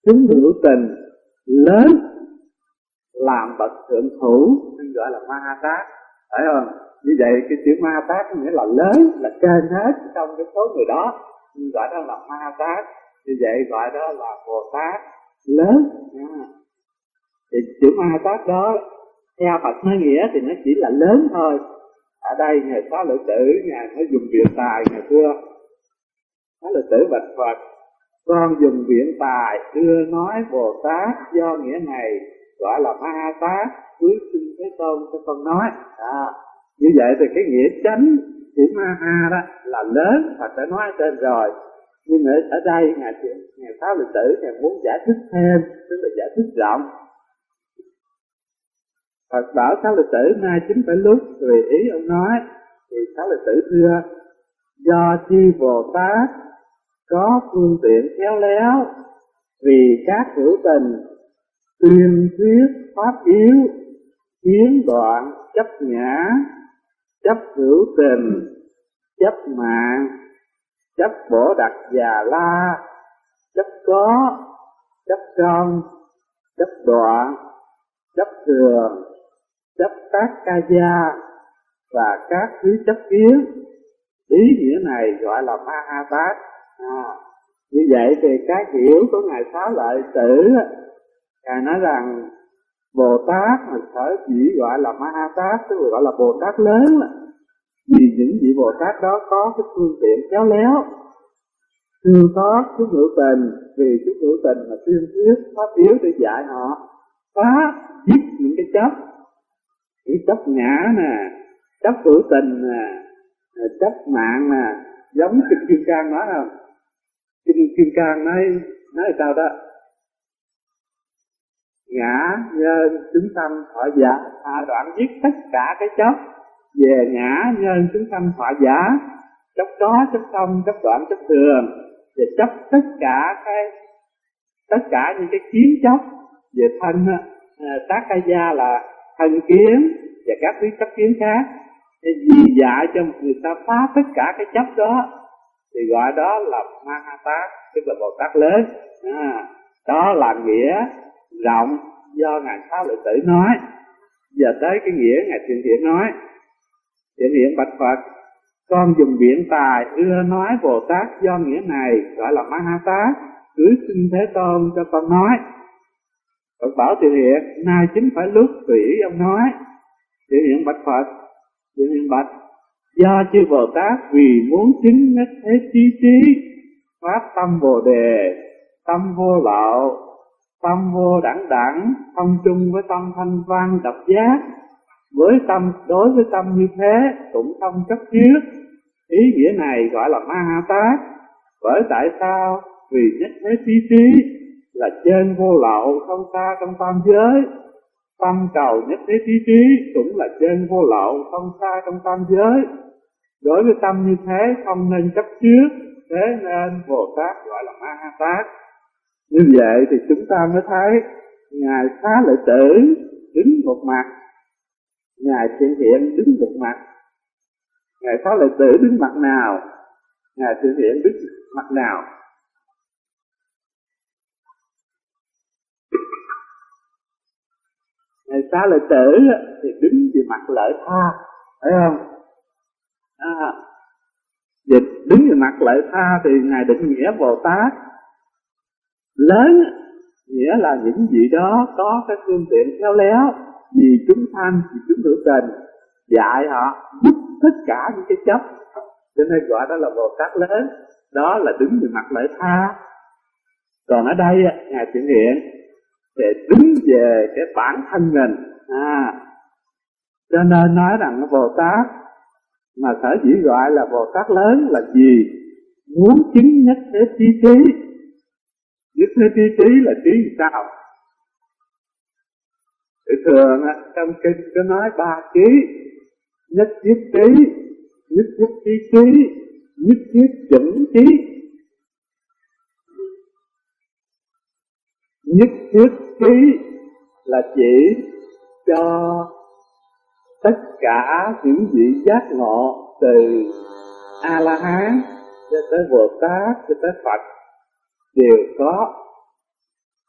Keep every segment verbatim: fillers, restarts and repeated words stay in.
chúng hữu tình lớn làm bậc thượng thủ nên gọi là Ma Tát, phải không? Như vậy cái chữ Ma Tát có nghĩa là lớn, là trên hết trong cái số người đó, nhưng gọi đó là Ma Tát. Như vậy gọi đó là Bồ Tát lớn. Thì chữ Ma Tát đó theo Phật nói nghĩa thì nó chỉ là lớn thôi. Ở đây Ngài Xá Lợi Tử Ngài mới dùng biện tài, Ngài thưa Xá Lợi Tử bạch Phật: con dùng biện tài đưa nói Bồ Tát do nghĩa này gọi là Ma Tát, cuối xin Thế Tôn cho con nói. À, như vậy thì cái nghĩa chánh chữ Ma Ha đó là lớn, Phật đã nói trên rồi. Nhưng ở, ở đây Ngài Ngài Xá Lợi Tử Ngài muốn giải thích thêm, tức là giải thích rộng. Phật bảo Xá Lợi Tử nay chính phải lúc tùy ý ông nói. Thì Xá Lợi Tử thưa: do chi Bồ Tát có phương tiện khéo léo, vì các hữu tình tuyên thuyết pháp yếu, kiến đoạn chấp ngã, chấp hữu tình, chấp mạng, chấp bổ đặc già la, chấp có, chấp trong, chấp đoạn, chấp thường, chấp tác ca gia và các thứ chấp kiến. Ý nghĩa này gọi là Ma Ha Tát. À, như vậy thì cái hiểu của Ngài Xá Lợi Tử, Ngài nói rằng Bồ Tát mà sở dĩ gọi là Ma Ha Tát, tức là gọi là Bồ Tát lớn, vì những vị Bồ Tát đó có cái phương tiện khéo léo, thương xót chúng hữu tình, vì chúng hữu tình mà tuyên thuyết pháp yếu để dạy họ phá dứt những cái chấp, những chấp ngã nè, chấp hữu tình nè, chấp mạng nè. Giống Kinh Kim Cang nói không? Kinh Kim Cang nói nói sao đó: ngã nhân chúng sanh thọ giả, à, đoạn dứt tất cả cái chấp về ngã nhân chúng sanh thọ giả, chấp có, chấp không, chấp đoạn, chấp thường, và chấp tất cả cái tất cả những cái kiến chấp về thân, tác ca gia là thân kiến và các thứ chấp kiến khác. Để vì dạy cho người ta phá tất cả cái chấp đó thì gọi đó là Ma Ha Tát, tức là Bồ Tát lớn. À, đó là nghĩa rộng do Ngài Xá Lợi Tử nói. Giờ tới cái nghĩa Ngài Thiện Hiện nói. Thiện Hiện bạch Phật: con dùng biện tài ưa nói Bồ Tát do nghĩa này gọi là Ma Ha Tát, cứ xin Thế Tôn cho con nói. Phật bảo Thiện Hiện: nay chính phải lúc tùy ý ông nói. Thiện Hiện bạch Phật: Thiện Hiện bạch: do chư Bồ Tát vì muốn chứng nhất thế chí trí, phát tâm Bồ Đề, tâm vô lậu, tâm vô đẳng đẳng, thông chung với tâm thanh văn độc giác, với tâm đối với tâm như thế cũng không chấp trước. Ý nghĩa này gọi là Ma Ha Tát. Bởi tại sao? Vì nhất thế chí trí là trên vô lậu, không xa trong tam giới. Tâm cầu nhất thế chí trí cũng là trên vô lậu, không xa trong tam giới. Đối với tâm như thế không nên chấp trước, thế nên Bồ Tát gọi là Ma Ha Tát. Như vậy thì chúng ta mới thấy Ngài Xá Lợi Tử đứng một mặt, Ngài Thiện Hiện đứng một mặt. Ngài Xá Lợi Tử đứng mặt nào, Ngài Thiện Hiện đứng mặt nào? Ngài Xá Lợi Tử thì đứng về mặt lợi tha, phải không? À, dịch đứng về mặt lợi tha thì Ngài định nghĩa Bồ Tát lớn, nghĩa là những vị đó có cái phương tiện khéo léo, vì chúng sanh, vì chúng hữu tình, dạy họ dứt tất cả những cái chấp, cho nên gọi đó là Bồ Tát lớn. Đó là đứng về mặt lợi tha. Còn ở đây Ngài Thiện Hiện để đứng về cái bản thân mình, à, cho nên nói rằng Bồ Tát mà sở dĩ gọi là Bồ Tát lớn là gì? Muốn chứng nhất thế trí trí. Nhất thế trí trí là trí sao? Thì thường trong kinh có nói ba trí: nhất thiết trí, nhất thiết trí trí, nhất thiết chuẩn trí. Nhất thiết trí là chỉ cho tất cả những vị giác ngộ từ A-la-hán cho tới Bồ Tát cho tới Phật đều có.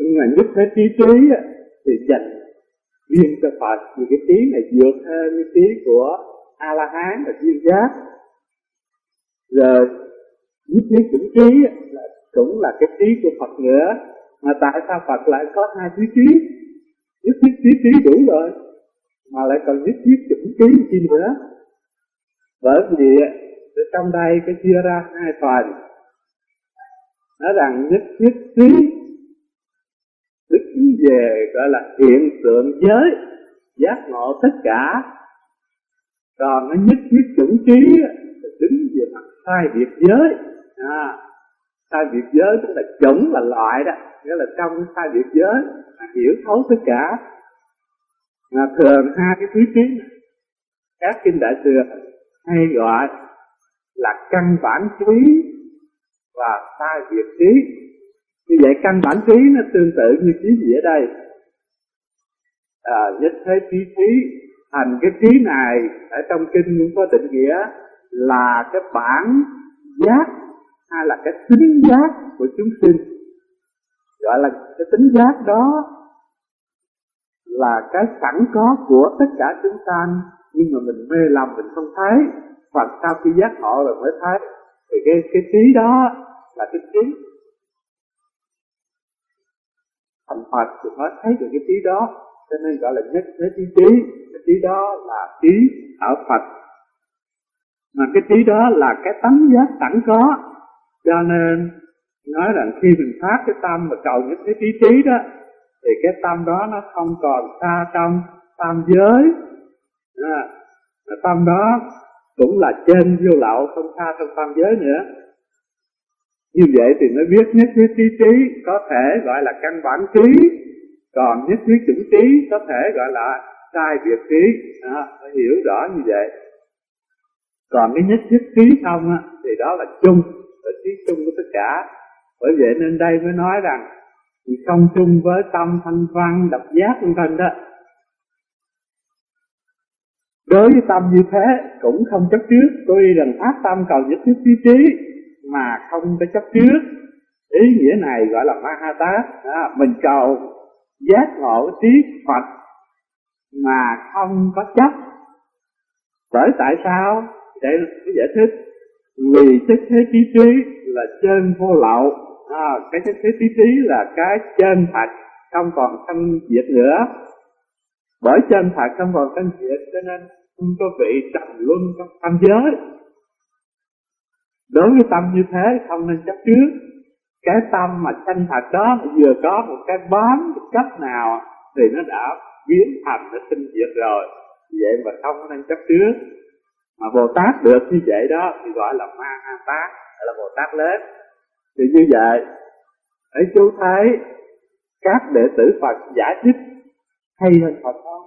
Nhưng mà nhất thế trí trí thì dành riêng cho Phật, vì cái trí này vượt hơn cái trí của A La Hán và Duyên Giác. Rồi nhất thiết chủng trí là cũng là cái trí của Phật nữa. Mà tại sao Phật lại có hai trí trí? Nhất thiết trí trí đủ rồi, mà lại còn nhất thiết chủng trí chi nữa. Bởi vì trong đây cái chia ra hai phần, nói rằng nhất thiết trí tức về gọi là hiện tượng giới, giác ngộ tất cả. Còn cái nhất thiết chủng trí đứng về mặt sai biệt giới. À, sai biệt giới tức là chủng là loại đó, nghĩa là trong cái sai biệt giới hiểu thấu tất cả. Mà thường hai cái thứ trí này các kinh Đại Thừa hay gọi là căn bản trí và sai biệt trí. Như vậy căn bản trí nó tương tự như trí gì ở đây? À, nhất thế trí trí. Thành cái trí này ở trong kinh cũng có định nghĩa là cái bản giác hay là cái tính giác của chúng sinh. Gọi là cái tính giác đó là cái sẵn có của tất cả chúng sanh, nhưng mà mình mê lầm mình không thấy. Hoặc sau khi giác ngộ rồi mới thấy. Thì cái, cái trí đó là cái trí thành Phật thì mới thấy được cái trí đó. Cho nên gọi là nhất thế trí trí. Cái trí đó là trí ở Phật. Mà cái trí đó là cái tánh giác sẵn có. Cho nên nói rằng khi mình phát cái tâm và cầu nhất thế trí trí đó, thì cái tâm đó nó không còn xa trong tam giới. À, tâm đó cũng là trên vô lậu, không xa trong tam giới nữa. Như vậy thì nó biết nhất thiết trí trí có thể gọi là căn bản trí, còn nhất thiết chủng trí có thể gọi là sai biệt trí. À, phải hiểu rõ như vậy. Còn cái nhất thiết trí không á, thì đó là chung, là trí chung của tất cả. Bởi vậy nên đây mới nói rằng không chung với tâm thanh văn độc giác vân vân đó. Đối với tâm như thế cũng không chấp trước. Tôi rằng phát tâm cầu nhất thiết trí trí mà không có chấp trước. Ý nghĩa này gọi là Mahata. À, mình cầu giác ngộ trí Phật mà không có chấp. Bởi tại sao? Để giải thích. Vì chất thế trí trí là chân vô lậu. À, cái chất thế trí trí là cái chân thật, không còn sanh diệt nữa. Bởi chân thật không còn sanh diệt cho nên không có vị trầm luân trong tam giới. Đối với tâm như thế không nên chấp trước. Cái tâm mà chân thật đó vừa có một cái bám một cách nào thì nó đã biến thành, nó sinh diệt rồi. Vậy mà không nên chấp trước. Mà Bồ Tát được như vậy đó thì gọi là Ma Ha Tát, là Bồ Tát lớn. Thì như vậy, để chú thấy các đệ tử Phật giải thích hay hơn Phật không?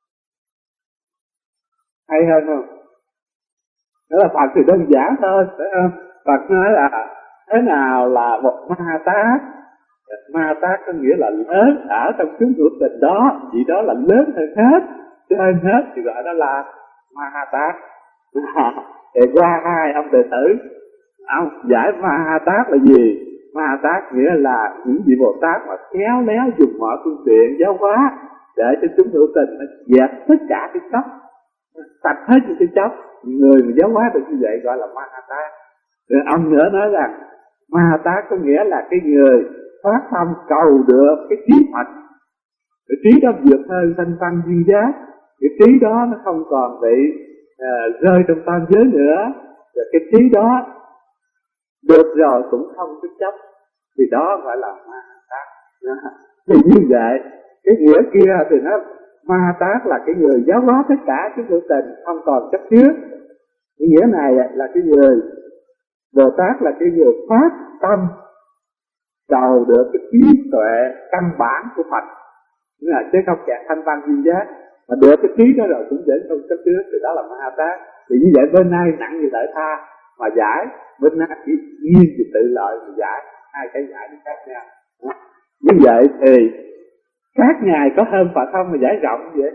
Hay hơn không? Đó là Phật thì đơn giản thôi, phải không? Phật nói là thế nào là một Ma Tát? Ma Tát có nghĩa là lớn ở trong chúng hữu tình đó, vì đó là lớn hơn hết, trên hết thì gọi đó là Ma Ha Tát. Thì qua hai ông đệ tử, ông giải Ma Ha Tát là gì? Ma Ha Tát nghĩa là những vị Bồ Tát mà khéo léo dùng mọi phương tiện giáo hóa để cho chúng hữu tình nó dẹp tất cả cái chấp, sạch hết những cái chấp. Người mà giáo hóa được như vậy gọi là Ma Ha Tát. Rồi ông nữa nói rằng Ma Ha Tát có nghĩa là cái người phát tâm cầu được cái trí Phật. Cái trí đó vượt hơn thanh văn duyên giác. Cái trí đó nó không còn bị à, rơi trong tam giới nữa. Và cái trí đó được rồi cũng không có chấp. Thì đó gọi là Ma Ha Tát. Thì như vậy cái nghĩa kia thì nó Ma Ha Tát là cái người giáo hóa tất cả cái hữu tình, không còn chấp trước. Cái nghĩa này là cái người Bồ Tát là cái người phát tâm cầu được cái trí tuệ căn bản của Phật. Nghĩa là chứ không kẹt thanh văn duyên giác. Mà được cái trí đó rồi cũng dễ không chấp trước. Thì đó là Ma Ha Tát. Thì như vậy bên này nặng về lợi tha mà giải, bên này chỉ nghiêng về tự lợi mà giải. Hai cái giải nó khác nhau. Như vậy thì các ngài có hơn Phật không mà giải rộng vậy?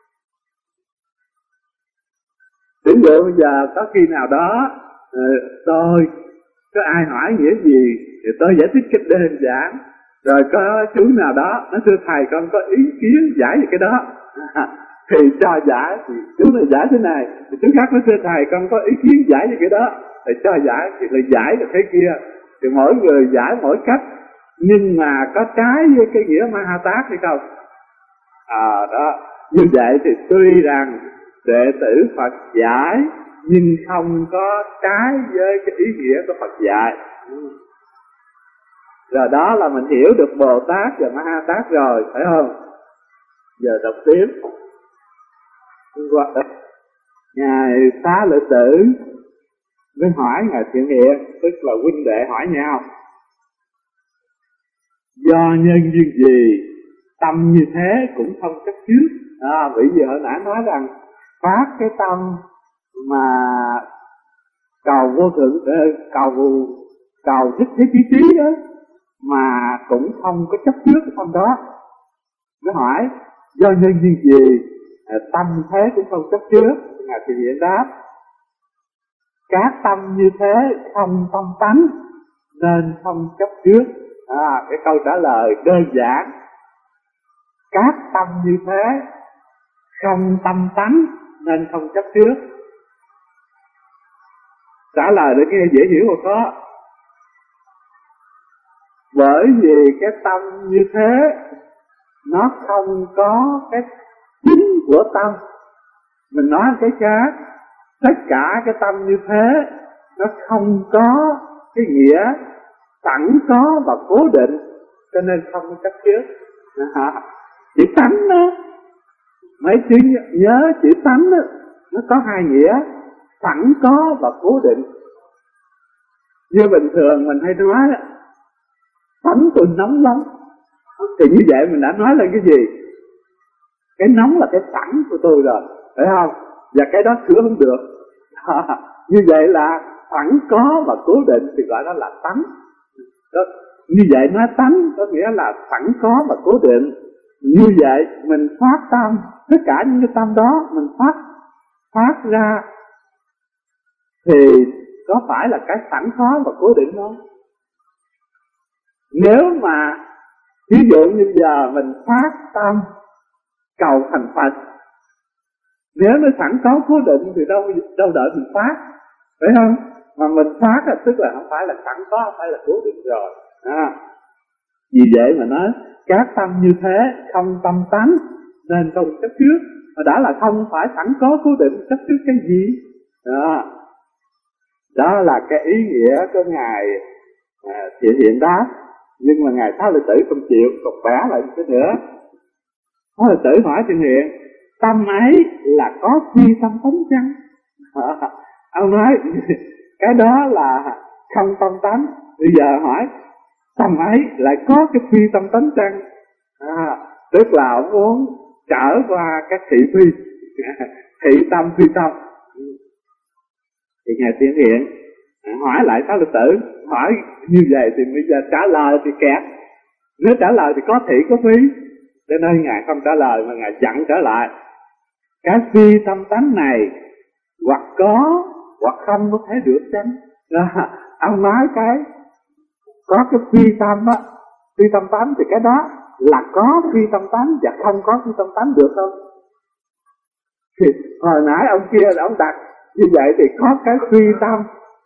Ví dụ bây giờ có khi nào đó tôi có ai hỏi nghĩa gì thì tôi giải thích cách đơn giản. Rồi có chú nào đó nó thưa thầy con có ý kiến giải về cái đó. Thì cho giải, thì chú này giải thế này, thì chú khác nó thưa thầy con có ý kiến giải về cái đó, thì cho giải, thì người giải là thế kia. Thì mỗi người giải mỗi cách, nhưng mà có trái với cái nghĩa ma ha tát hay không? À đó, như vậy thì tuy rằng đệ tử Phật giải nhưng không có trái với cái ý nghĩa của Phật dạy. Rồi đó là mình hiểu được Bồ Tát và Ma Ha Tát rồi, phải không? Giờ đọc tiếp. Ngài Xá Lợi Tử mới hỏi Ngài Thiện Hiện, tức là huynh đệ hỏi nhau, do nhân duyên gì tâm như thế cũng không chấp trước. À, vì gì hồi nãy nói rằng phát cái tâm mà cầu vô thượng, cầu cầu thích thế trí trí đó, mà cũng không có chấp trước cái tâm đó. Mới hỏi do nhân duyên gì tâm thế cũng không chấp trước. Ngài Thiện Hiện đáp, các tâm như thế không tâm tánh nên không chấp trước. À, cái câu trả lời đơn giản, các tâm như thế không tâm tánh nên không chấp trước. Trả lời để nghe dễ hiểu rồi có. Bởi vì cái tâm như thế nó không có cái chính của tâm. Mình nói cái khác, tất cả cái tâm như thế nó không có cái nghĩa sẵn có và cố định, cho nên không chấp trước. À, chữ tánh đó, mấy chữ nhớ chữ tánh đó, nó có hai nghĩa, sẵn có và cố định. Như bình thường mình hay nói tánh tôi nóng lắm, thì như vậy mình đã nói lên cái gì? Cái nóng là cái sẵn của tôi rồi, phải không? Và cái đó sửa không được. À, như vậy là sẵn có và cố định thì gọi đó là tánh. Đó, như vậy nói tánh có nghĩa là sẵn có và cố định. Như vậy mình phát tâm, tất cả những cái tâm đó mình phát phát ra thì có phải là cái sẵn có và cố định không? Nếu mà ví dụ như giờ mình phát tâm cầu thành Phật, nếu nó sẵn có cố định thì đâu đâu đợi mình phát, phải không? Mà mình phát là tức là không phải là sẵn có, không phải là cố định rồi. À, vì vậy mà nói các tâm như thế không tâm tánh nên không chấp trước. Mà đã là không phải sẵn có cố định, chấp trước cái gì? Đó, đó là cái ý nghĩa của Ngài à, Thiện Hiện đáp. Nhưng mà Ngài Xá Lợi Tử không chịu, còn vẽ lại một cái nữa. Xá Lợi Tử hỏi Thiện Hiện, tâm ấy là có phi tâm tánh chăng? À, ông nói cái đó là không tâm tánh. Bây giờ hỏi tâm ấy lại có cái phi tâm tánh chăng? À, tức là ông muốn trở qua các thị phi, thị tâm phi tâm. Thì Ngài Thiện Hiện hỏi lại Xá Lợi Tử, hỏi như vậy thì bây giờ trả lời thì kẹt. Nếu trả lời thì có thị có phi, cho nên Ngài không trả lời mà Ngài dặn trở lại. Cái phi tâm tánh này hoặc có hoặc không có thể được chăng? Đó, ông nói cái có cái phi tâm á, phi tâm tánh thì cái đó là có phi tâm tánh và không có phi tâm tánh được không? Thì hồi nãy ông kia là ông đặt như vậy thì có cái phi tâm,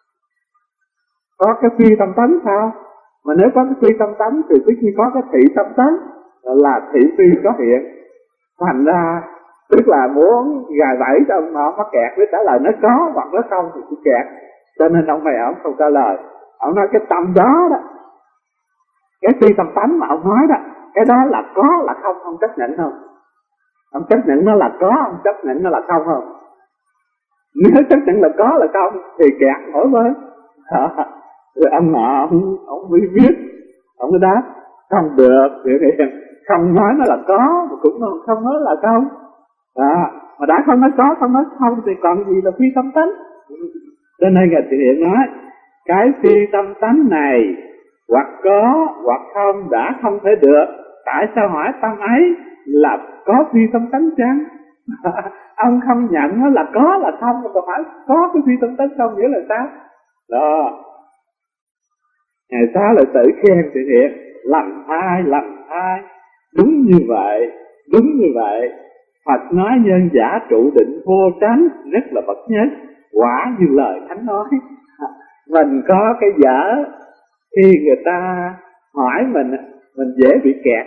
có cái phi tâm tánh sao? Mà nếu có cái phi tâm tánh thì tất nhiên có cái thị tâm tánh, là thị phi có hiện. Thành ra tức là muốn gài bẫy cho ông nó mắc kẹt với trả lời nó có hoặc nó không thì cũng kẹt. Cho nên ông này ông không trả lời. Ông nói cái tâm đó đó, cái phi tâm tánh mà ông nói đó, cái đó là có là không, ông chấp nhận không? Ông chấp nhận nó là có, ông chấp nhận nó là không không? Nếu chấp nhận là có là không thì kẹt nổi với. Rồi ông nọ ông ông mới viết, ông mới đáp không được, không nói nó là có mà cũng không nói là không. À, mà đã không nói có, không nói không thì còn gì là phi tâm tánh. Cho nên Ngài Thiện Hiện nói cái phi tâm tánh này hoặc có hoặc không đã không thể được. Tại sao hỏi tâm ấy là có phi tâm tánh chăng? Ông không nhận nó là có là không, mà còn phải có cái phi tâm tánh không nghĩa là sao? Đó, Ngài Xá lại tự khen Thiện Hiện: lành thai, lành thai, đúng như vậy, đúng như vậy. Phật nói nhân giả trụ định vô tránh, rất là bậc nhất, quả như lời Thánh nói. Mình có cái dở, khi người ta hỏi mình, mình dễ bị kẹt.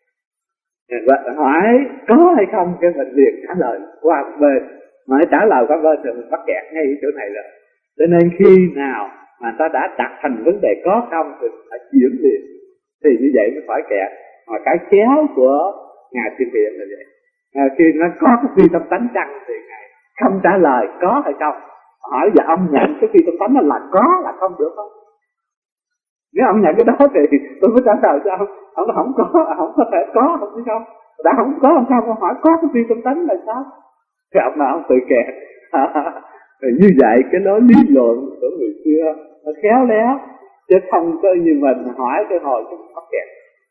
Hỏi có hay không, cái mình liền trả lời qua một bên. Hỏi trả lời qua bên thì mình bắt kẹt ngay chỗ này rồi. Cho nên khi nào mà ta đã đặt thành vấn đề có không thì phải chuyển liền, thì như vậy mới khỏi kẹt. Mà cái chéo của Ngài Thiên Hiện là vậy. À, khi nó có cái phi tâm tánh chăng thì Ngài không trả lời có hay không. Hỏi giờ ông nhận cái phi tâm tánh là có là không được không? Nếu ông nhận cái đó thì tôi mới trả lời cho ông. Ông nói không có, không có thể có, không biết không. Đã không có ông sao ông hỏi có cái phi tâm tánh là sao? Thì ông nào ông tự kẹt. Thì như vậy cái lối lý luận của người xưa nó khéo léo, chứ không có như mình hỏi cái hồi cái mắc kẹt.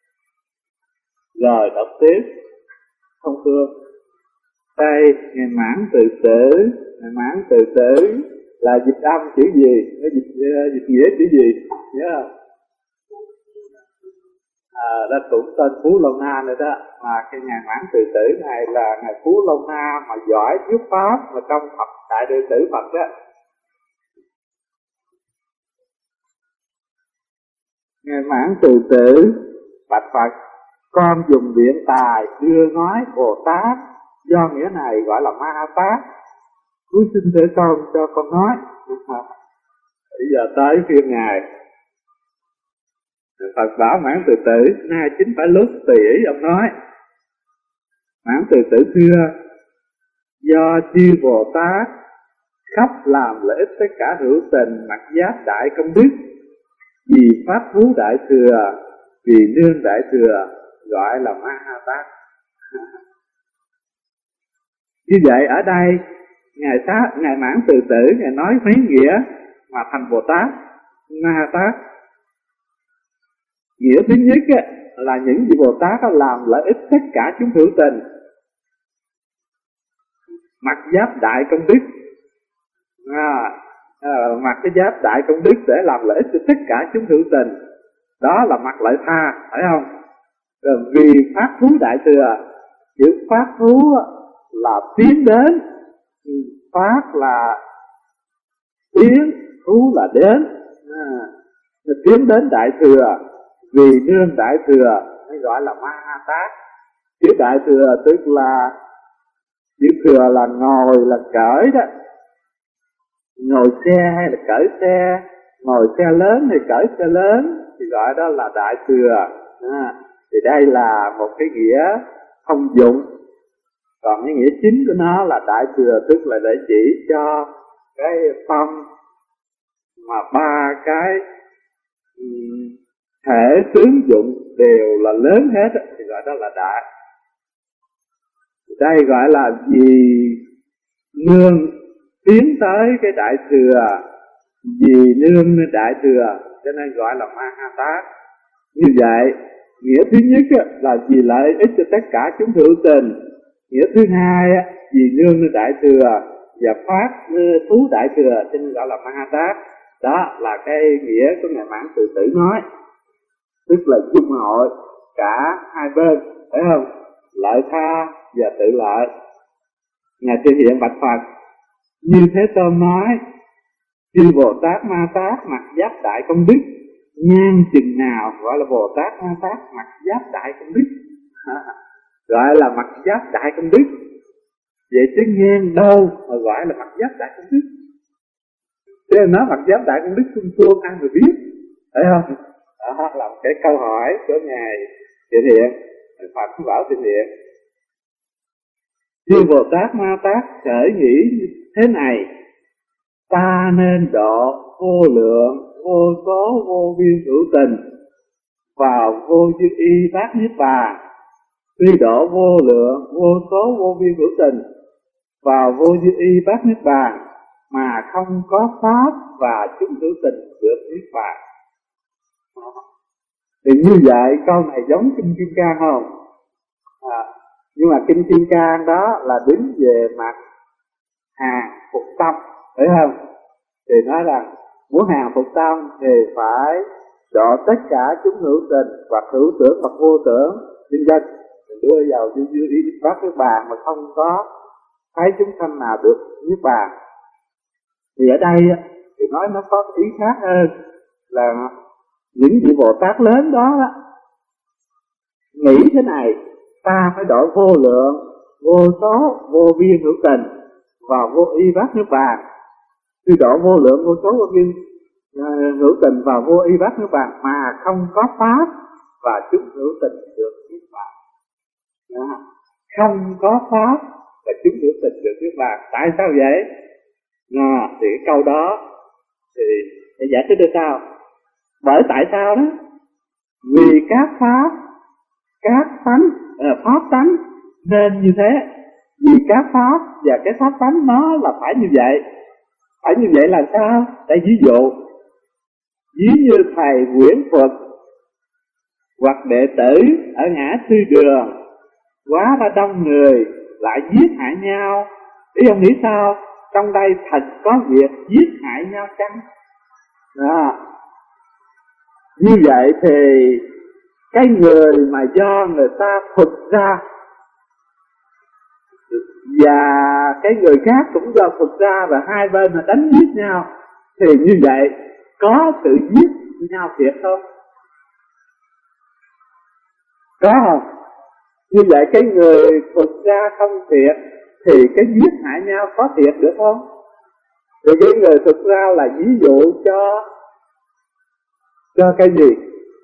Rồi đọc tiếp. Không thương. Đây, Ngài Mãn Từ Tử. Ngài Mãn Từ Tử là dịch âm chữ gì? Nó dịch, uh, dịch nghĩa chữ gì? Nhớ không? À, đó cũng tên Phú Lâu Na nữa đó. Mà cái Ngài Mãn Từ Tử này là Ngài Phú Lâu Na mà giỏi thuyết pháp mà trong Phật Đại Đệ Tử Phật đó. Ngài Mãn Từ Tử bạch Phật: con dùng biện tài đưa nói Bồ Tát, do nghĩa này gọi là Ma Tát. Cuối xin để con cho con nói. Bây giờ tới phiên Ngài. Phật bảo Mãn Từ Tử: nay chính phải lúc tùy ý ông nói. Mãn Từ Tử thưa: do chư Bồ Tát khắp làm lợi ích tất cả hữu tình, mặc giáp đại công đức, vì pháp thú đại thừa, vì nương đại thừa, gọi là Ma Tát. Như vậy ở đây Ngài Xá, Ngài Mãn Từ Tử Ngài nói mấy nghĩa mà thành Bồ Tát, Ma Tát. Nghĩa thứ nhất á, là những vị Bồ Tát làm lợi ích tất cả chúng hữu tình, mặc giáp đại công đức. À, à, mặc cái giáp đại công đức để làm lợi ích cho tất cả chúng hữu tình, đó là mặc lợi tha, phải không? Rồi vì pháp thú đại thừa, chữ pháp thú là tiến đến, pháp là tiến, thú là đến, à, tiến đến đại thừa, vì nương đại thừa mới gọi là Ma Tát. Chữ đại thừa tức là chữ thừa là ngồi, là cởi đó, ngồi xe hay là cởi xe, ngồi xe lớn hay cởi xe lớn thì gọi đó là đại thừa. À, thì đây là một cái nghĩa thông dụng. Còn cái nghĩa chính của nó là đại thừa, tức là để chỉ cho cái tâm mà ba cái um, thể tướng dụng đều là lớn hết thì gọi đó là đại. Đây gọi là vì nương tiến tới cái đại thừa, vì nương đại thừa cho nên gọi là Ma Tát. Như vậy nghĩa thứ nhất là vì lợi ích cho tất cả chúng hữu tình. Nghĩa thứ hai vì nương đại thừa và phát thú đại thừa cho nên gọi là Ma Tát. Đó là cái nghĩa của Ngài Mãn Từ Tử nói, tức là dung hội cả hai bên, phải không? Lợi tha và tự lợi. Ngài Thiên Hiện bạch Phật: như Thế Tôn nói, chư Bồ Tát Ma Tát mặc giáp đại công đức, ngang chừng nào gọi là Bồ Tát Ma Tát mặc giáp đại công đức, à, gọi là mặc giáp đại công đức. Vậy chứ ngang đâu mà gọi là mặc giáp đại công đức? Thế nó mặc giáp đại công đức xung xuông ai mà biết, phải không? Đó là một cái câu hỏi của Ngài Thiên Hiện. Phật bảo Thiên Hiện: chư Bồ Tát Ma Tát khởi nghĩ thế này, ta nên độ vô lượng, vô số, vô biên hữu tình vào vô dư y bát niết bàn. Tuy độ vô lượng, vô số, vô biên hữu tình vào vô dư y bát niết bàn, mà không có pháp và chúng hữu tình được niết bàn. Thì như vậy câu này giống Kinh Kim Cang không? À, nhưng mà Kinh Kim Cang đó là đứng về mặt hàng phục tâm, phải không? Thì nói rằng muốn hàng phục tâm thì phải độ tất cả chúng hữu tình hoặc hữu tưởng hoặc vô tưởng nhân dân. Mình đưa vào dưới dưới bát nước bàn mà không có thấy chúng sanh nào được niết bàn. Thì ở đây thì nói nó có ý khác hơn, là những vị Bồ Tát lớn đó, đó nghĩ thế này: ta phải độ vô lượng, vô số, vô biên hữu tình và vô y bát nước bàn. Khi độ vô lượng, vô số, vô biên uh, hữu tình và vô y bát nước bàn mà không có pháp và chúng hữu tình được niết bàn. Đó. Không có pháp và chúng hữu tình được niết bàn. Tại sao vậy? Đó. Thì cái câu đó thì để giải thích được sao? Bởi tại sao đó? Vì các pháp, các tánh, uh, pháp tánh nên như thế. Vì các pháp và cái pháp tánh nó là phải như vậy. Phải như vậy là sao? Để ví dụ, ví như thầy Nguyễn Phật hoặc đệ tử ở ngã tư đường, quá ra đông người lại giết hại nhau. Ý ông nghĩ sao? Trong đây thật có việc giết hại nhau chăng? Đó. Như vậy thì cái người mà do người ta thuật ra và cái người khác cũng do thuật ra và hai bên là đánh giết nhau, thì như vậy có sự giết nhau thiệt không? Có không? Như vậy cái người thuật ra không thiệt thì cái giết hại nhau có thiệt được không? Thì cái người thuật ra là ví dụ cho cho cái gì?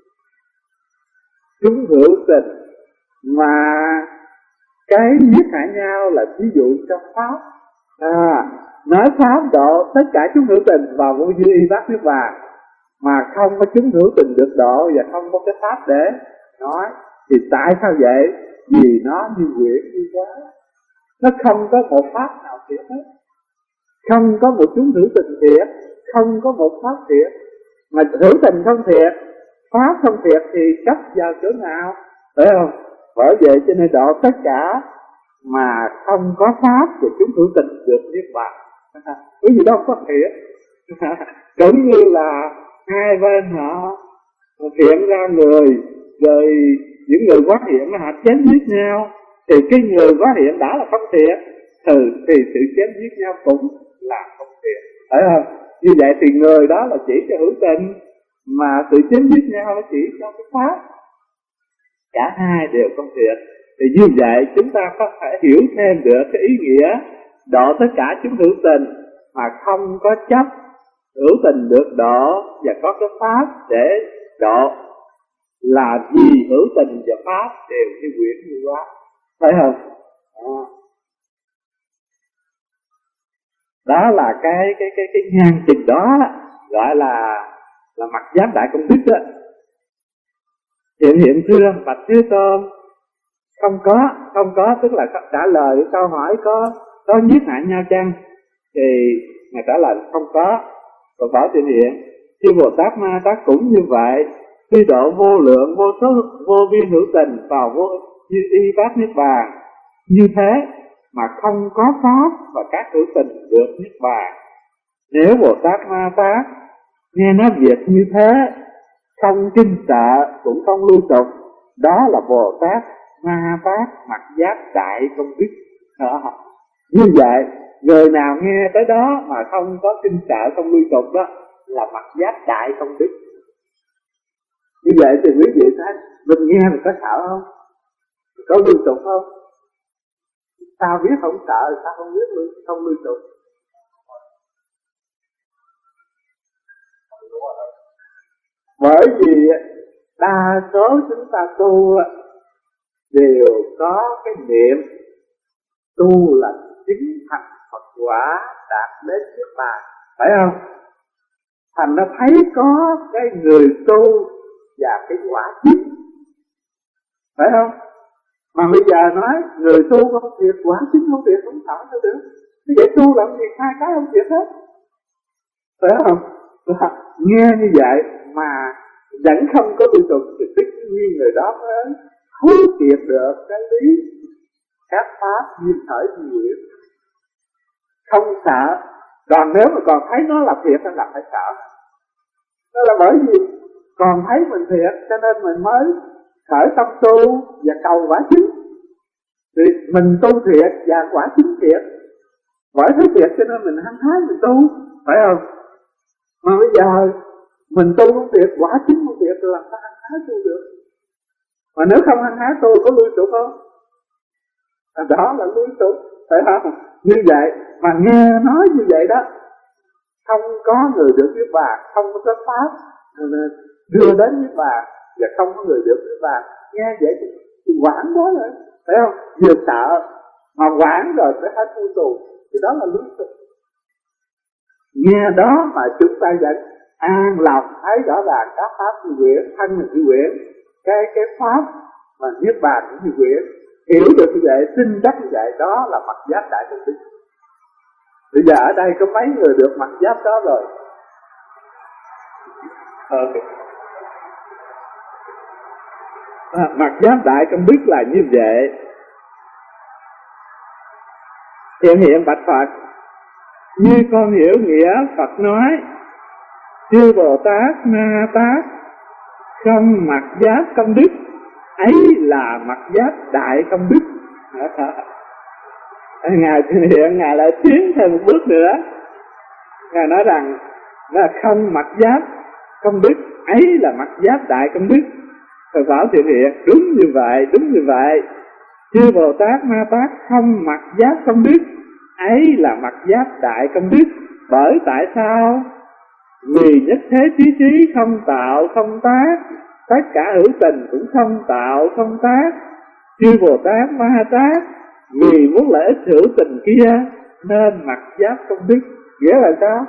Chúng hữu tình, mà cái giết hại nhau là ví dụ cho pháp. À, nói pháp độ tất cả chúng hữu tình vào vô vi y bát nước bàn, mà không có chúng hữu tình được độ và không có cái pháp để nói. Thì tại sao vậy? Vì nó như quyển như quá, nó không có một pháp nào thiệt hết, không có một chúng hữu tình thiệt, không có một pháp thiệt. Mà hữu tình không thiệt, pháp không thiệt thì chấp vào chỗ nào? Phải không? Bởi vậy cho nên độ tất cả mà không có pháp thì chúng hữu tình được niết bàn. Cái gì đâu có thiệt. Cũng như là hai bên họ hiện ra người, rồi những người quá hiện họ chém giết nhau, thì cái người quá hiện đã là không thiệt, thì, thì sự chém giết nhau cũng là không thiệt. Phải không? Như vậy thì người đó là chỉ cho hữu tình, mà sự chém giết nhau nó chỉ cho cái pháp. Cả hai đều không thiệt. Thì như vậy chúng ta có thể hiểu thêm được cái ý nghĩa độ tất cả chúng hữu tình mà không có chấp hữu tình được độ và có cái pháp để độ, là vì hữu tình và pháp đều như quyển như quá. Phải không? Đó, đó là cái cái cái cái nhan trình đó, gọi là là mặt giáp đại công đức đó. Hiện hiện thưa bạch Thế Tôn, không có, không có tức là trả lời câu hỏi có có giết hại nhau chăng? Thì ngài trả lời không có. Và bảo hiện hiện khi Bồ Tát Ma Tát cũng như vậy, khi độ vô lượng, vô số, vô biên hữu tình vào vô như y bát niết bàn, như thế mà không có pháp và các hữu tình được niết bàn. Nếu Bồ Tát Ma Tát nghe nói việc như thế, không kinh sợ cũng không lưu tục, đó là Bồ Tát Ma Tát mặt giác đại công đức. Đó. Như vậy người nào nghe tới đó mà không có kinh sợ không lưu tục đó là mặt giác đại công đức. Như vậy thì quý vị thấy mình nghe mình có sợ không? Có lưu tục không? Sao biết không sợ, sao không biết luôn, không lưu tục? Bởi vì đa số chúng ta tu đều có cái niệm tu là chứng thành Phật quả, đạt đến niết bàn, phải không? Thành nó thấy có cái người tu và cái quả chính, phải không? Mà bây giờ nói người tu không thiệt, quả chính không thiệt, không sợ sao được? Thế vậy tu làm gì hai cái không thiệt hết, phải không? Nghe như vậy mà vẫn không có tư tục thì tất nhiên người đó mới thấu triệt được cái lý các pháp như khởi nguyện, không sợ. Còn nếu mà còn thấy nó là thiệt là phải sợ. Đó là bởi vì còn thấy mình thiệt cho nên mình mới khởi tâm tu và cầu quả chính. Thì mình tu thiệt và quả chính thiệt, bởi thấy thiệt cho nên mình hăng hái mình tu, phải không? Mà bây giờ mình tu không thiệt, quả chính không thiệt thì làm sao hăng hái tu được? Mà nếu không hăng hái tu có lui tục không? À, đó là lui tục, phải không? Như vậy mà nghe nói như vậy đó, không có người được niết bàn, không có pháp đưa đến niết bàn, và không có người được niết bàn. Nghe vậy thì quản đó rồi, phải không? Vừa sợ mà quản rồi phải hết tu tù, thì đó là lui tục. Nghe đó mà chúng ta vẫn an lòng, thấy rõ ràng các pháp như quyển, thân là như quyển, cái cái pháp mà niết bàn cũng như quyển, hiểu được như vậy, tin chắc như vậy, đó là mặt giáp đại công đức. Bây giờ ở đây có mấy người được mặt giáp đó rồi? Okay. À, mặt giáp đại công đức là như vậy. Hiện hiện bạch Phật, như con hiểu nghĩa Phật nói, chư Bồ Tát Na Tát không mặt giáp công đức, ấy là mặt giáp đại công đức. Ngài hiện Ngài lại tiến thêm một bước nữa. Ngài nói rằng là không mặt giáp công đức, ấy là mặt giáp đại công đức. Phật bảo thiện hiện đúng như vậy, đúng như vậy. Chư Bồ Tát Ma Tát không mặt giáp công đức, ấy là mặt giáp đại công đức. Bởi tại sao? Vì nhất thế trí trí không tạo không tác, tất cả hữu tình cũng không tạo không tác. Chư Bồ Tát Ma Tát vì muốn lợi ích hữu tình kia nên mặc giáp công đức. Nghĩa là sao?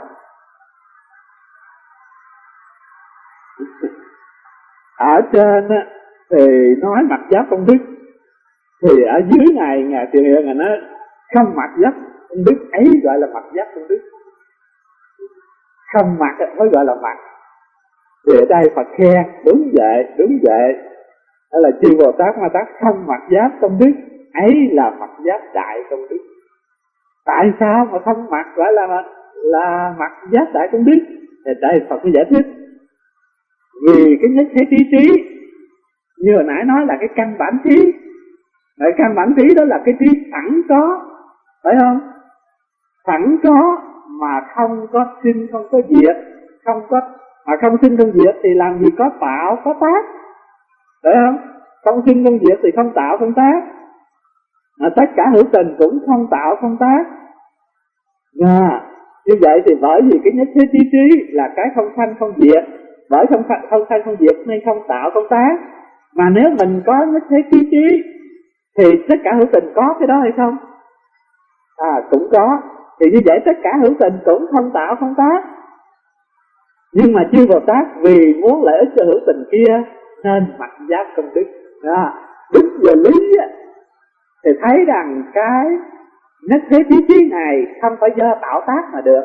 Ở trên thì nói mặc giáp công đức, thì ở dưới này Ngài Thiện Hiện Ngài nói không mặc giáp công đức, ấy gọi là mặc giáp công đức. Không mặc mới gọi là mặc. Thì ở đây Phật khen đúng vậy, đúng vậy. Đó là chư Bồ Tát Ma Tát không mặc giáp công đức, ấy là mặc giáp đại công đức. Tại sao mà không mặc gọi là là mặc giáp đại công đức? Thì đây Phật mới giải thích. Vì cái nhất thế trí trí, như hồi nãy nói là cái căn bản trí. Cái căn bản trí đó là cái trí sẵn có, phải không? Sẵn có mà không có sinh không có diệt, không có mà không sinh không diệt thì làm gì có tạo có tác, phải không? Không sinh không diệt thì không tạo không tác. Mà tất cả hữu tình cũng không tạo không tác. À, như vậy thì bởi vì cái nhất thế trí trí là cái không sanh không diệt, bởi không không sanh không diệt nên không tạo không tác. Mà nếu mình có nhất thế trí trí thì tất cả hữu tình có cái đó hay không? À, cũng có. Thì như vậy tất cả hữu tình cũng không tạo không tác. Nhưng mà chư Bồ Tát vì muốn lợi ích cho hữu tình kia nên mặc giáp công đức. À, đúng về lý á, thì thấy rằng cái nhất thế trí trí này không phải do tạo tác mà được,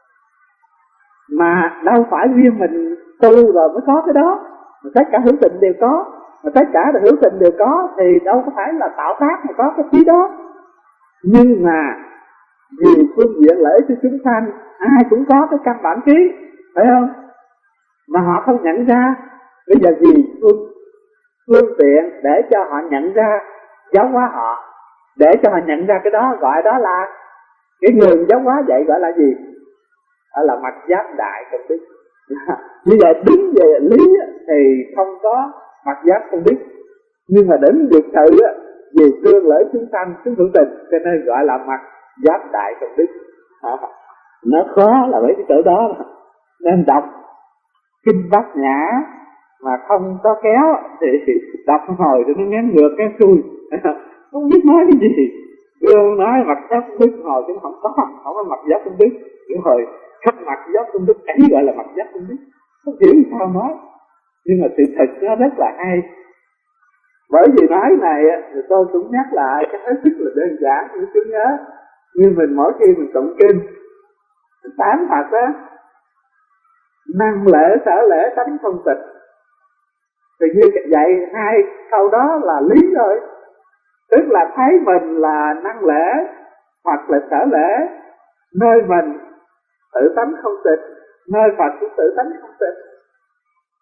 mà đâu phải riêng mình tu rồi mới có cái đó, mà tất cả hữu tình đều có. Mà tất cả hữu tình đều có thì đâu có phải là tạo tác mà có cái trí đó. Nhưng mà vì phương diện lợi ích cho chúng sanh, ai cũng có cái căn bản trí, phải không? Mà họ không nhận ra. Bây giờ vì phương, phương tiện để cho họ nhận ra, giáo hóa họ, để cho họ nhận ra cái đó, gọi đó là cái người giáo hóa vậy gọi là gì? Đó là mặc giáp đại công đức. Như vậy đứng về lý thì không có mặc giáp công đức, nhưng mà đến việc sự vì thương lợi chúng sanh chúng hữu tình cho nên gọi là mặc giáp đại công đức. Nó khó là mấy cái chỗ đó, nên đọc kinh Bát Nhã mà không có kéo thì đọc hồi thì nó ngán ngược cái xuôi, không biết nói cái gì. Đương nói mặc giáp công đức hồi chứ không có, không có mặc giáp công đức. Rồi không mặc giáp công đức ấy gọi là mặc giáp công đức, không hiểu sao nói. Nhưng mà sự thật nó rất là hay. Bởi vì nói này thì tôi cũng nhắc lại cái hết sức là đơn giản để chúng nhớ. Nhưng mình mỗi khi mình tụng kinh, mình tán Phật á, năng lễ sở lễ tánh không tịch, thì như vậy hai câu đó là lý rồi. Tức là thấy mình là năng lễ hoặc là sở lễ, nơi mình tự tánh không tịch, nơi Phật cũng tự tánh không tịch.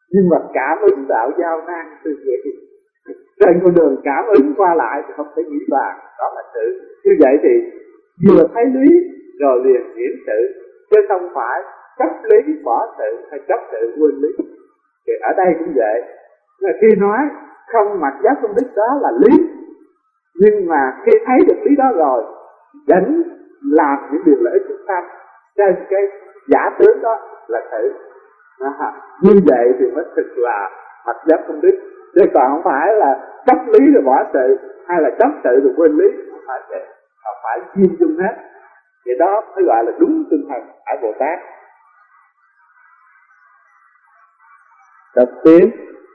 Nhưng mà cảm ứng đạo giao nan từ vậy. Trên con đường cảm ứng qua lại thì không thể nghĩ bàn, đó là sự. Như vậy thì vừa thấy lý rồi liền diễn sự, chứ không phải chấp lý bỏ sự hay chấp sự quên lý. Thì ở đây cũng vậy. Khi nói không mặc giác công đức đó là lý, nhưng mà khi thấy được lý đó rồi vẫn làm những điều lợi ích chúng sanh trên cái giả tướng đó là sự. À, như vậy thì mới thực là mặc giác công đức, chứ còn không phải là chấp lý rồi bỏ sự, hay là chấp sự rồi quên lý, không phải vậy, không phải chuyên chung hết. Thì đó mới gọi là đúng tinh thần Đại Bồ Tát. Đọc tiếng.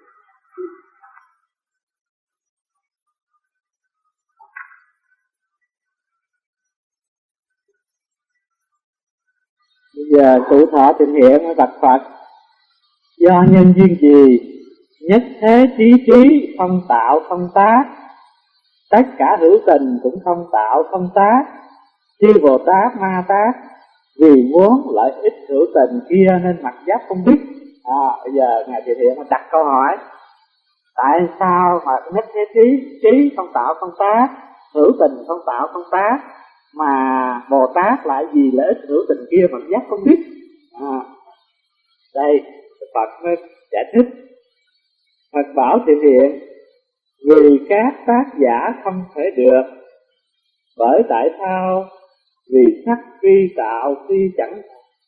Bây giờ cụ thọ trình hiện với bạch Phật: do nhân duyên gì nhất thế trí trí không tạo không tác, tất cả hữu tình cũng không tạo không tác, chư Bồ Tát ma tác, vì muốn lợi ích hữu tình kia nên mặc giáp không biết. À, bây giờ ngài Thiện Hiện đặt câu hỏi: tại sao mà nhất thế trí trí không tạo không tác, hữu tình không tạo không tác, mà Bồ Tát lại vì lợi ích hữu tình kia mặc giáp không biết? À, đây Phật mới giải thích. Phật bảo Thiện Hiện: vì các tác giả không thể được, bởi tại sao? Vì sắc phi tạo phi chẳng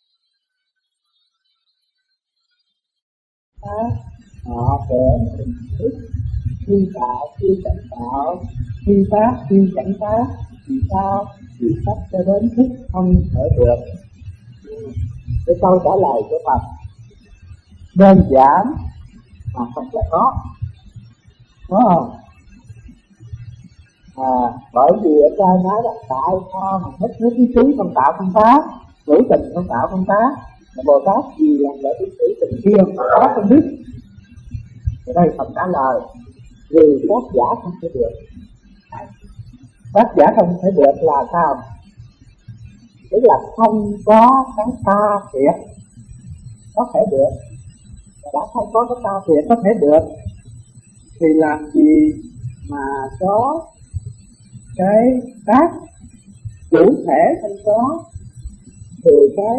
tác, họ sẽ phi tạo phi chẳng tạo, phi tác phi chẳng tác. Vì sao? Vì sắc cho đến thức không thể được. Cái câu trả lời của Phật đơn giản mà không phải có, đúng không? À, bởi vì ở đây nói là tại sao mà hết hết trí trí không tạo không tác, hữu tình không tạo không tác, mà Bồ Tát vì làm lợi ích hữu tình kia mà có không biết. Ở đây Phật trả lời: vì tác giả không thể được. Tác giả không thể được là sao? Tức là không có cái ta thiệt có thể được. Đã không có cái ta thiệt có thể được thì làm gì mà có cái tác chủ thể không có từ cái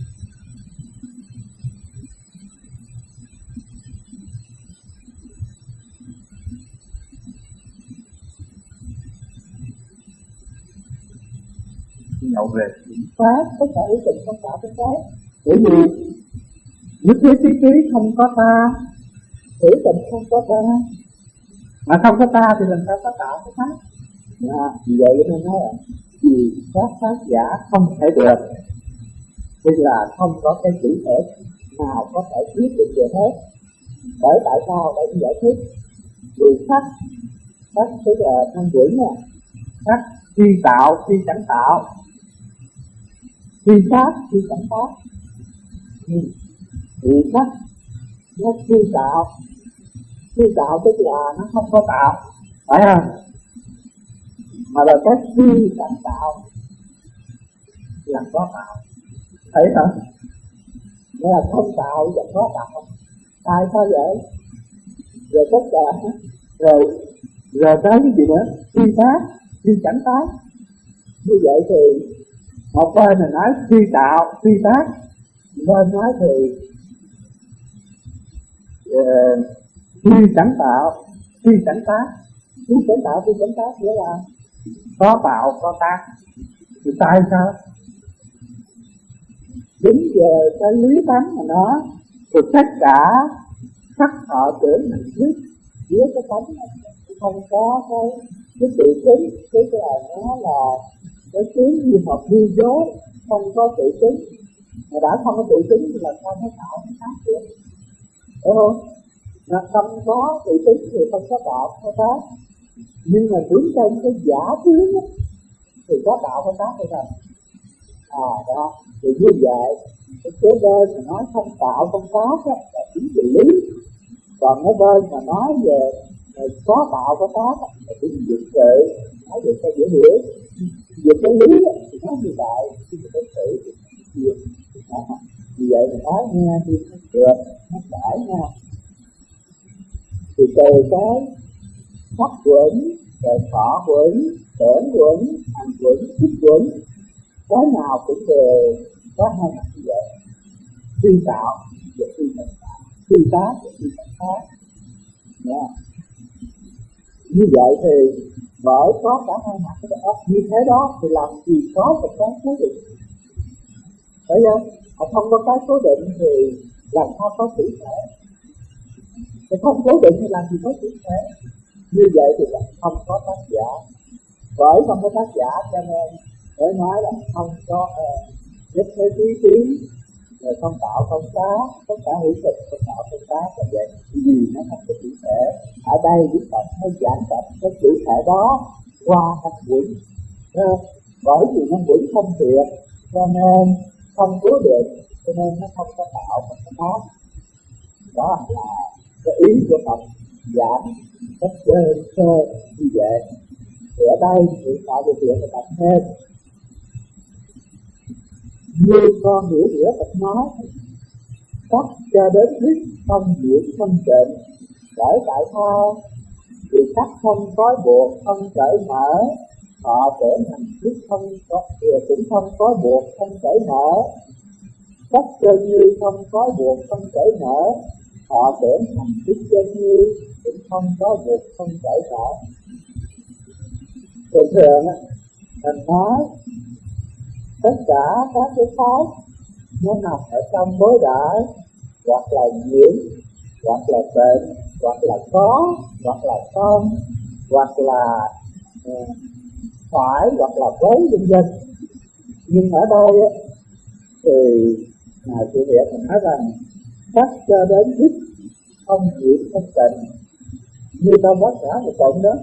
nhậu về pháp tất cả ý tình không tạo cái cái. Bởi vì nhất thế trí trí không có ta, hữu tình không có ta, mà không có ta thì làm sao có tạo cái pháp? À, vì vậy nên nói là vì các tác giả không thể được, tức là không có cái chủ thể nào có thể thuyết được về hết. Bởi tại sao? Bởi giải thích vì sắc, sắc tức là thân dưỡng nè, sắc phi tạo phi chẳng tạo, phi pháp phi chẳng pháp. Vì sắc nó phi tạo, phi tạo tức là nó không có tạo, phải không? Mà là cái phi chẳng tạo là có tạo, thấy không? Nó là không tạo và có tạo. Tại sao vậy? Rồi tất cả rồi rồi tới cái gì nữa? Phi pháp phi chẳng pháp. Như vậy thì một bên là nói phi tạo phi pháp, bên nói thì uh, phi chẳng tạo phi chẳng pháp. Phi chẳng tạo phi chẳng pháp nghĩa là có tạo có tác. Thì tại sao? Đúng về cái lý tánh mà nó thì tất cả sắc thọ tưởng hành thức với cái tánh này không có cái cái tự chứng, tức là nó là cái tiếng như hợp vi dối, không có tự chứng. Mà đã không có tự chứng thì làm sao nó tạo cái tác được, đúng không? Nó không có tự chứng thì không có tạo cái tác. Nhưng mà đứng trên cái giả tướng thì có tạo cái tác hay không? À đó, thì như vậy cái kế bên mà nói không tạo không tác là chính trị lý. Còn cái bên mà nói về có tạo có tác là chính dịch sự, nói về cái dễ hiểu. Về cái lý thì nói như vậy, thì cái sự thì nhiều. Vì vậy mình nói nghe thì nó được, nó phải nha. Thì từ cái sắc quẩn, rồi thọ quẩn, tưởng quẩn, hành quẩn, thức quẩn, cái nào cũng đều có hai mặt như vậy. Phi tạo và phi thành tạo, phi tác và phi thành tác. Yeah. Như vậy thì bởi có cả hai mặt cái ốc như thế đó thì làm gì có một cái cố định. Thấy không? Mà không có cái cố định thì làm sao có chủ thể. Thì không cố định thì làm gì có chủ thể. Như vậy thì là không có tác giả. Bởi không có tác giả cho nên để nói là không có nhất thế trí tiến, rồi không tạo không tá, tất cả hữu thực không tạo không tá là vậy. Vì nó không có chủ thể. Ở đây chúng ta mới giảng tập cái chủ thể đó qua năng quẩn. Bởi vì năng quẩn không thiệt cho nên không cố định, cho nên nó không có tạo không có tá. Đó là cái ý của Phật giảng cách sơ sơ như vậy. Thì ở đây hiện tại điều kiện là đặt thêm như con hiểu nghĩa Phật nói sắc cho đến thức không nhiễm không tịnh. Bởi tại sao? Vì sắc không có buộc không cởi mở, họ tưởng hành thức không có cũng không có buộc không cởi mở. Sắc cho như không có buộc không cởi mở, họ tưởng hành thức cho như cũng không có buộc không cởi mở. Thường thường mình nói tất cả các cái pháp nó nằm ở trong bối đại, hoặc là nhiễm, hoặc là tịnh, hoặc là có, hoặc là không, hoặc là uh, phải, hoặc là với vân vân. Nhưng ở đây thì ngài Sư Hiệp nói rằng sắc cho đến thức không nhiễm không tịnh, như trong bát nhã một cộng đó.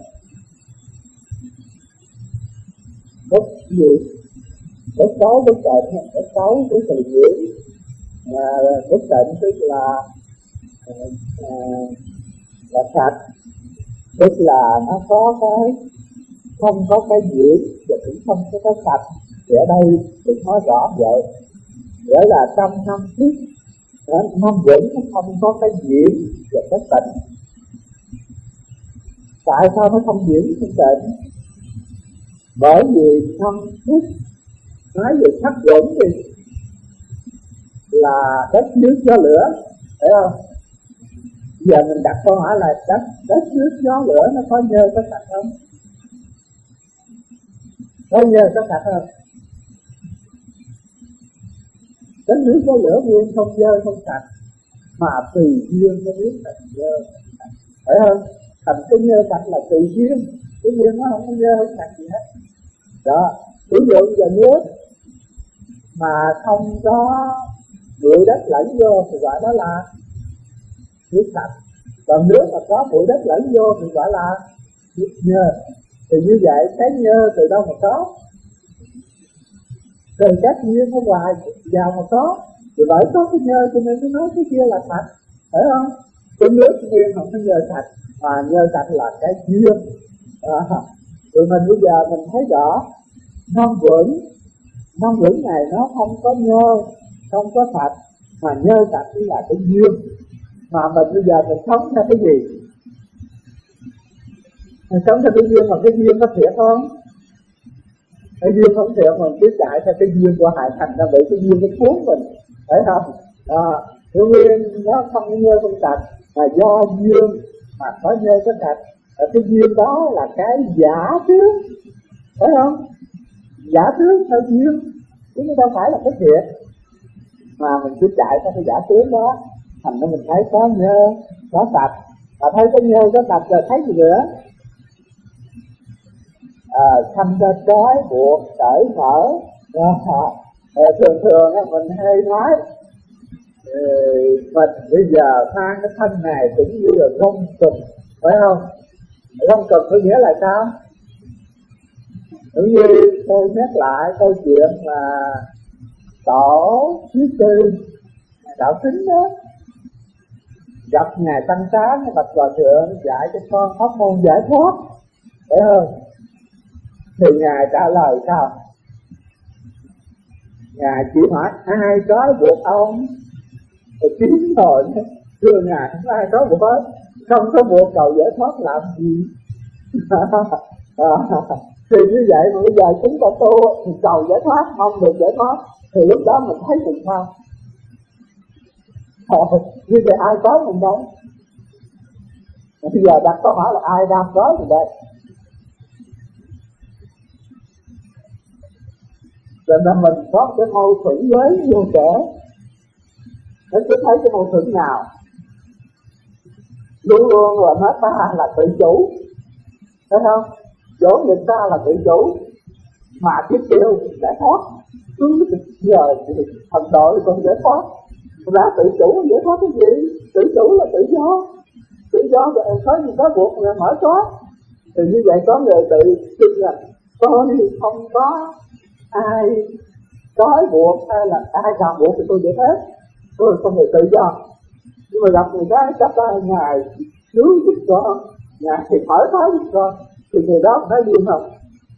Bất gì? Bất xấu, bất tịnh, bất xấu, bất từ nhiễm. À, bất tịnh tức là à, là sạch, tức là nó có cái không có cái nhiễm và cũng không có cái sạch. Thì ở đây được nói rõ vậy. Nghĩa là trong năm thức, năm vững nó không có cái nhiễm và cái tịnh. Tại sao nó không nhiễm không tịnh? Bởi vì năm thức nói về sắc vững thì là đất nước gió lửa, phải không? Giờ mình đặt câu hỏi là đất, đất nước gió lửa nó có nhơ có sạch không? Có nhơ có sạch không? Đất nước gió lửa nguyên không dơ không sạch, mà tùy duyên nó biết sạch dơ, phải không? Thành cái nhơ sạch là tùy duyên, cái duyên nó không có dơ không sạch gì hết. Đó, ví dụ giờ nước mà không có bụi đất lẫn vô thì gọi đó là nước sạch. Còn nước mà có bụi đất lẫn vô thì gọi là nước nhơ. Thì như vậy cái nhơ từ đâu mà có? Từ các nguyên ở ngoài vào mà có. Thì bởi có cái nhơ cho nên tôi nói cái kia là sạch, phải không? Cái nước nguyên không có nhơ sạch, mà nhơ sạch là cái duyên. À, rồi mình bây giờ mình thấy rõ năm vững, năm vững này nó không có nhơ, không có sạch, mà nhơ sạch chỉ là cái duyên. Mà mình bây giờ mình sống theo cái gì? Mình sống theo cái duyên, mà cái duyên có thiệt không? Cái duyên không thiệt, mình cứ chạy theo cái duyên của hại thành ra bị cái duyên nó cuốn mình, phải không? À, cái duyên nó không có nhơ không sạch, mà do duyên mà có nhơ có sạch. Ở cái duyên đó là cái giả tướng, phải không? Giả tướng theo duyên, chứ không phải là cái thiệt. Mà mình cứ chạy theo cái giả tướng đó, thành ra mình thấy có nhơ, có sạch. Mà thấy có nhơ, có sạch rồi thấy gì nữa? À, thành ra trói buộc, cởi mở. À, thường thường á, mình hay nói ừ, mình bây giờ mang cái thân này cũng như là gông cùm, phải không? Gông cùm có nghĩa là sao? Cũng như tôi nhắc lại câu chuyện là tổ thứ tư đạo tính đó gặp ngài Tăng Xá, bạch hòa thượng dạy cho con pháp môn giải thoát, phải không? Thì ngài trả lời sao? Ngài chỉ hỏi ai trói buộc ông? Rồi kiếm rồi thưa ngài không ai trói buộc hết. không có buộc cầu giải thoát làm gì. À, thì như vậy mà bây giờ chúng ta tu thì cầu giải thoát, mong được giải thoát, thì lúc đó mình thấy mình sao? À, như vậy ai có mình đâu? Bây giờ đặt câu hỏi là ai đang có mình đây? Cho nên mình có cái mâu thuẫn với vô kể. Nó cứ thấy cái mâu thuẫn nào luôn luôn là nói ta là tự chủ, thấy không? Chỗ người ta là tự chủ mà cái kêu giải thoát, cứ giờ thần đội còn giải thoát, ra tự chủ giải thoát cái gì? Tự chủ là tự do, tự do rồi có gì có buộc là mở trói. Thì như vậy có người tự tin là tôi không có ai trói buộc hay là ai ràng buộc thì tôi vậy hết, tôi không người tự do. Nhưng mà gặp người khác chấp tay ngài cứu giúp con, ngài thì thoải mái giúp con, thì người đó phải điên không?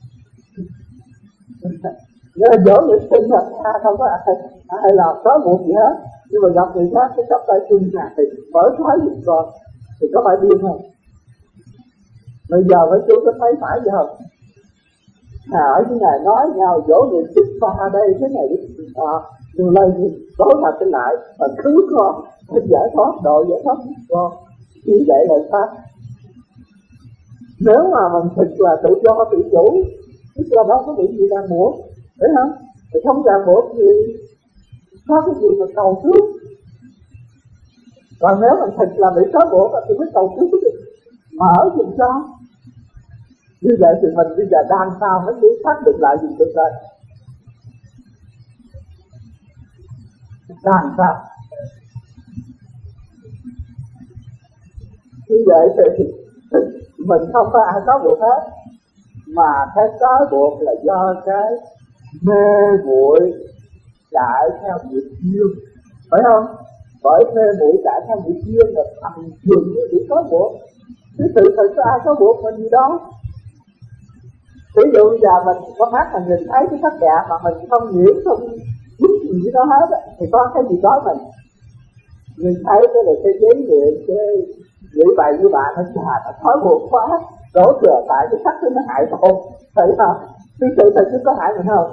Nếu dỗ người sinh là à, không có ai, ai làm trói buộc gì hết, nhưng mà gặp người khác cái chấp tay chung ngài thì thoải mái giúp con, thì có phải điên không? Bây giờ mấy chú có thấy phải vậy không? À, ở cái này nói nhau dỗ người chích pha đây cái này à, nhưng lên tối mặt cái lại và cứu con, giải thoát độ giải thoát con, như vậy là sao? Nếu mà mình thực là tự do tự chủ, tức là đó có bị gì ràng buộc, phải không? Thì không ràng buộc thì có cái gì mà cầu cứu. Còn nếu mình thực là bị trói buộc thì mới cầu cứu được, mở dùm cho. Như vậy thì mình bây giờ đang sao mới biết xác định lại gì được đây? Đang sao? Như vậy thì mình không có ai có buộc hết, mà cái có buộc là do cái mê muội chạy theo nghiệp duyên, phải không? Bởi mê muội chạy theo nghiệp duyên là thành thường như bị có buộc. Chứ sự thật có ai có buộc mình gì đâu. Ví dụ bây giờ mình có mắt mà nhìn thấy cái sắc đẹp mà mình không nhiễm, không biết gì với nó hết, thì có cái gì đó mình nhìn thấy cái này cái giấy nguyện, cái nghĩ vậy với bạn nó chà, nó thói buộc quá, đổ thừa tại cái sắc nó hại tôi, thấy không? Thì sự thật chứ có hại mình không?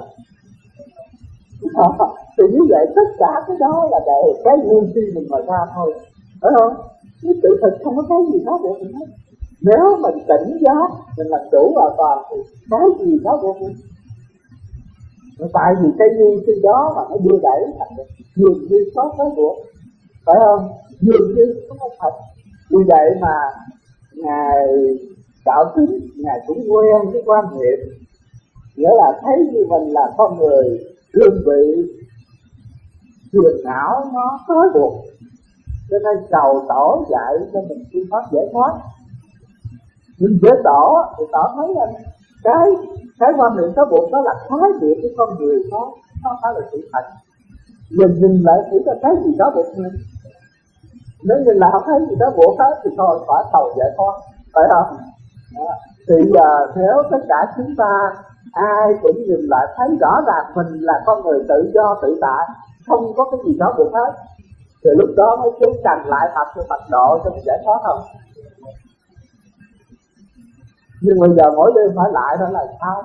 À, thì như vậy tất cả cái đó là để cái nguyên si mình mà ra thôi, phải không? Cái sự thật không có cái gì đó buộc mình hết. Nếu mình tỉnh giác, mình làm chủ hoàn toàn thì cái gì đó buộc mình. Tại vì cái nguyên si đó mà nó đưa đẩy thành dường như có cái buộc, phải không? Dường như không có thật. Vì vậy mà Ngài đạo tính, Ngài cũng quen cái quan niệm, nghĩa là thấy như mình là con người đương bị phiền não nó trói buộc, cho nên cầu tổ dạy cho mình phương pháp giải thoát. Nhưng với tổ thì tổ thấy là cái cái quan niệm trói buộc đó là khái niệm của con người, nó nó phải là sự thật. Nhìn nhìn lại thử là cái gì đó buộc mình. Nếu nhìn lại không thấy gì đó buộc hết thì thôi phải cầu giải thoát, phải không? Đó. Thì giờ nếu tất cả chúng ta ai cũng nhìn lại thấy rõ ràng mình là con người tự do tự tại, không có cái gì đó buộc hết, thì lúc đó mới chúng cần lại Phật cho Phật độ cho mình giải thoát không? Nhưng bây giờ mỗi đêm phải lại đó là sao?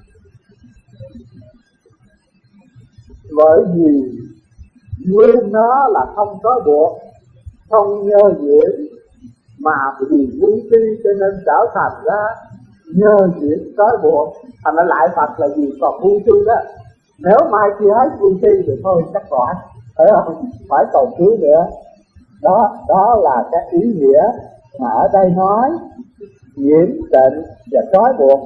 Bởi vì nguyên nó là không có buộc, không nhơ nhiễm, mà vì vô tri cho nên trở thành ra nhơ nhiễm trói buộc. Thành ra lại Phật là gì? Còn vô tri đó. Nếu mai kia hết vô tri thì thôi chắc gọi, phải không? Phải cầu cứu nữa. Đó, đó là cái ý nghĩa mà ở đây nói nhiễm tịnh và trói buộc.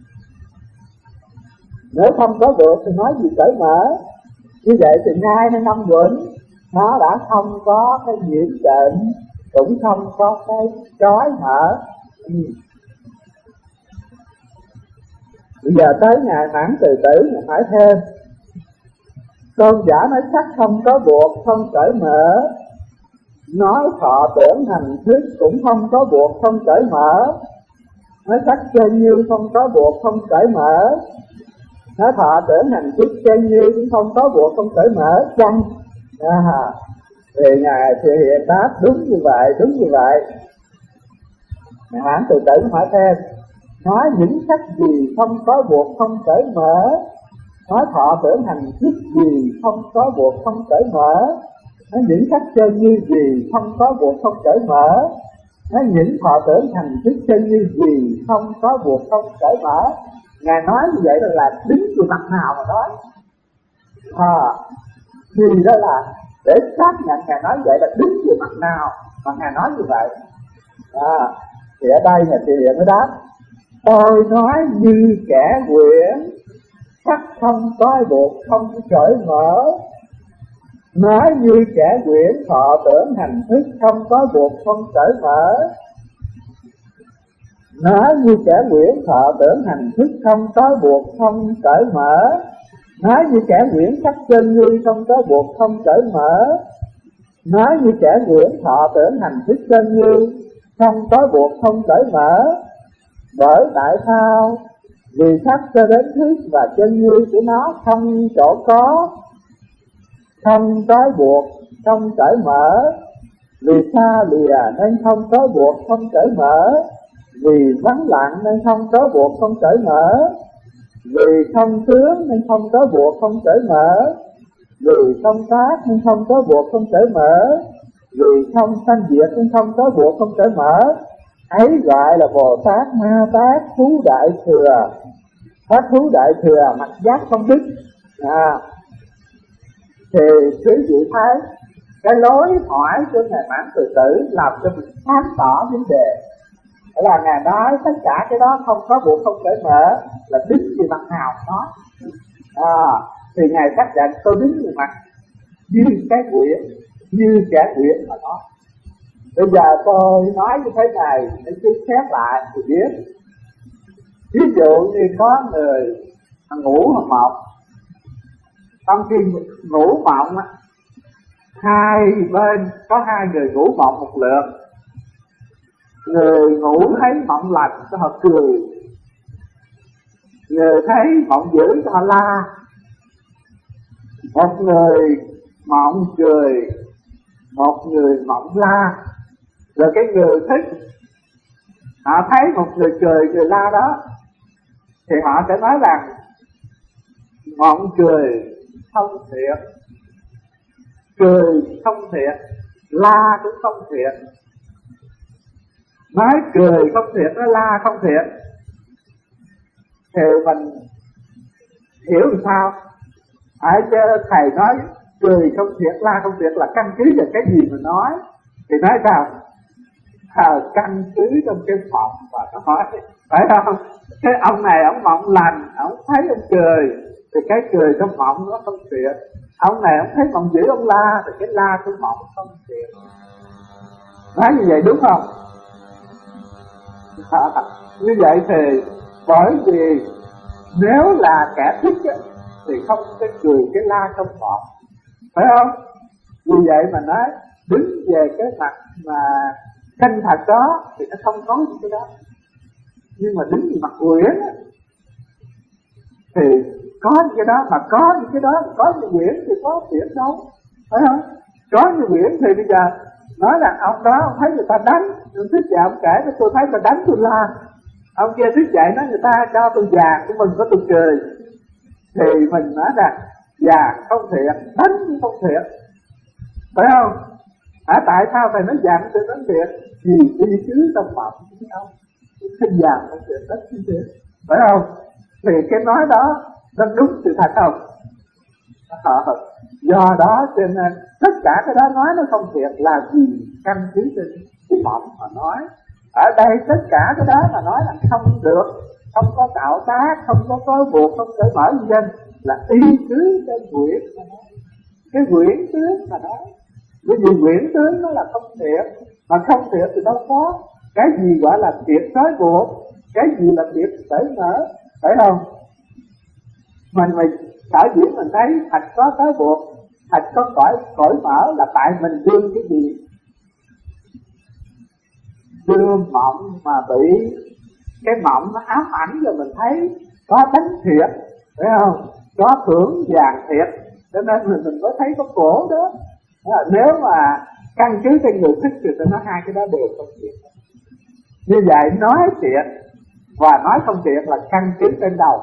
Nếu không có buộc thì nói gì cởi mở. Như vậy thì ngayในnăm vững nó đã không có cái nhiễm tịnh, cũng không có cái trói mở. Ừ. Bây giờ tới ngày mãn từ tử mình phải thêm. Tôn giả nói sắc không có buộc, không cởi mở. Nói thọ tưởng hành thức cũng không có buộc, không cởi mở. Nói sắc chân như không có buộc, không cởi mở. Nói thọ tưởng hành thức chân như cũng không có buộc, không cởi mở chăng? À, thì Ngài thì hiện đáp đúng như vậy, đúng như vậy. Ngài Hán Từ Tử hỏi thêm, nói những sắc gì không có buộc không cởi mở, nói thọ tưởng hành thức gì không có buộc không cởi mở, nói những sắc chân như gì không có buộc không cởi mở, nói những thọ tưởng hành thức chân như gì không có buộc không cởi mở. Ngài nói như vậy là đứng từ mặt nào mà nói? À, thì đó là để xác nhận Ngài nói vậy là đứng từ mặt nào mà Ngài nói như vậy. À, thì ở đây Ngài Thị Hiện mới đáp, tôi nói như kẻ quyển, sắc không có buộc không cởi mở, nói như kẻ quyển thọ tưởng hành thức không có buộc không cởi mở, nói như kẻ quyển thọ tưởng hành thức không có buộc không cởi mở, nói như kẻ quyển sắc chân như không có buộc không cởi mở, nói như kẻ quyển thọ tưởng hành thức chân như không có buộc không cởi mở. Bởi tại sao? Vì sắc cho đến thức và chân như của nó không chỗ có, không có buộc không cởi mở. Vì xa lìa nên không có buộc không cởi mở, vì vắng lặng nên không có buộc không cởi mở, vì không tướng nên không có buộc không cởi mở, vì không tác nên không có buộc không cởi mở, vì không sanh diệt nên không có buộc không cởi mở. Ấy gọi là Bồ Tát Ma Tát Thú Đại Thừa. Pháp thú đại thừa mặt giác không đứt. À, thì quý vị thấy cái lối hỏi của Ngài Mãn Từ Tử làm cho mình sáng tỏ vấn đề. Đó là Ngài nói tất cả cái đó không có buộc không cởi mở là đứng về mặt nào đó. À, thì Ngài xác định tôi đứng về mặt như cái quyển, như kẻ quyển mà nói. Bây giờ tôi nói như thế này để cứ xét lại thì biết. Ví dụ như có người ngủ hoặc mộng, trong khi ngủ mộng hai bên có hai người ngủ mộng một lượt. Người ngủ thấy mộng lành cho họ cười, người thấy mộng dữ cho họ la. Một người mộng cười, một người mộng la. Rồi cái người thích, họ thấy một người cười, người la đó, thì họ sẽ nói rằng mộng cười không thiệt, cười không thiệt, la cũng không thiệt. Nói cười không thiệt, nói la không thiệt, thì mình hiểu làm sao? Ở chứ thầy nói cười không thiệt, la không thiệt là căn cứ vào cái gì mà nói. Thì nói sao? À, căn cứ trong cái mộng và nó hỏi, phải không? Cái ông này ông mộng lành, ông thấy ông cười thì cái cười trong mộng nó không thiệt. Ông này ông thấy mộng dữ ông la thì cái la trong mộng không thiệt. Nói như vậy đúng không? À, như vậy thì bởi vì nếu là kẻ thích á, thì không cái cười cái la trong mộng, phải không? Vì vậy mà nói đứng về cái mặt mà chân thật đó thì nó không có những cái đó. Nhưng mà đứng về mặt quyển thì có những cái đó, mà có những cái đó, có như quyển thì có quyển đâu, phải không? Có như quyển thì bây giờ nói rằng ông đó ông thấy người ta đánh, ông thức dậy ông kể cho tôi thấy người ta đánh tôi la. Ông kia thức dậy nói người ta cho tôi vàng, tôi mừng có tôi cười. Thì mình nói rằng vàng không thiệt, đánh cũng không thiệt, phải không? À, tại sao thầy nói vàng tôi đánh thiệt? Vì đi chứ trong mộng không? Cái vàng không thiệt, đánh không thiệt, phải không? Thì cái nói đó nó đúng sự thật không? À, do đó cho nên tất cả cái đó nói nó không thiệt là vì căn cứ trên cái mộng mà nói. Ở đây tất cả cái đó mà nói là không được, không có tạo tác, không có có buộc, không cởi mở nhân dân, là y cứ trên quyển mà nói. Cái quyển tướng mà nói. Bởi vì quyển tướng nó là không thiệt, mà không thiệt thì đâu có cái gì gọi là thiệt trói buộc, cái gì là thiệt cởi mở, phải không? Mình mình sở dĩ mình thấy thật có trói buộc, thật có cõi cõi mở là tại mình đương cái gì? Đương mộng mà bị cái mộng nó ám ảnh rồi mình thấy có đánh thiệt, phải không? Có thưởng vàng thiệt, cho nên mình mình mới thấy có cổ đó. Nếu mà căn cứ trên người thích thì tôi nói hai cái đó đều không thiệt. Như vậy nói thiện và nói không thiện là căn cứ trên đầu,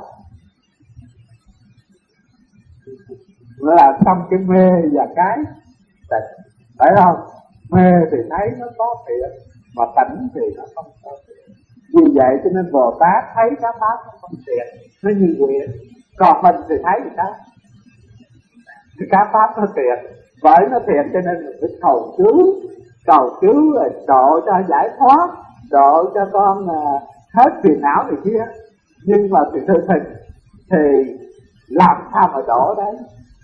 là trong cái mê và cái tịnh, phải không? Mê thì thấy nó có thiện, mà tịnh thì nó không có thiện. Vì vậy cho nên Bồ Tát thấy cái pháp nó không thiện, nó như nguyện. Còn mình thì thấy gì đó thì cái pháp nó thiện, bởi nó thiện cho nên mình phải cầu cứu, cầu cứu rồi độ cho giải thoát, độ cho con uh, hết phiền não này kia. Nhưng mà thì thực tình thì làm sao mà độ đấy?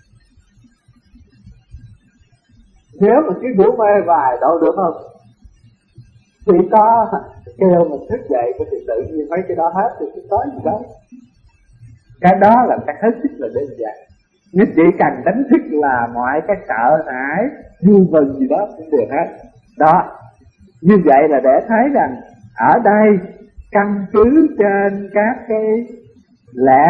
Nếu mà cái ngủ mê vài độ được không? Chỉ có kêu mình thức dậy thì tự nhiên mấy cái đó hết thì cái tới gì đó. Cái đó là cái hết sức là đơn giản. Nếu chỉ cần đánh thức là mọi cái sợ hãi, vui mừng gì đó cũng được hết. Đó, như vậy là để thấy rằng ở đây căn cứ trên các cái lẽ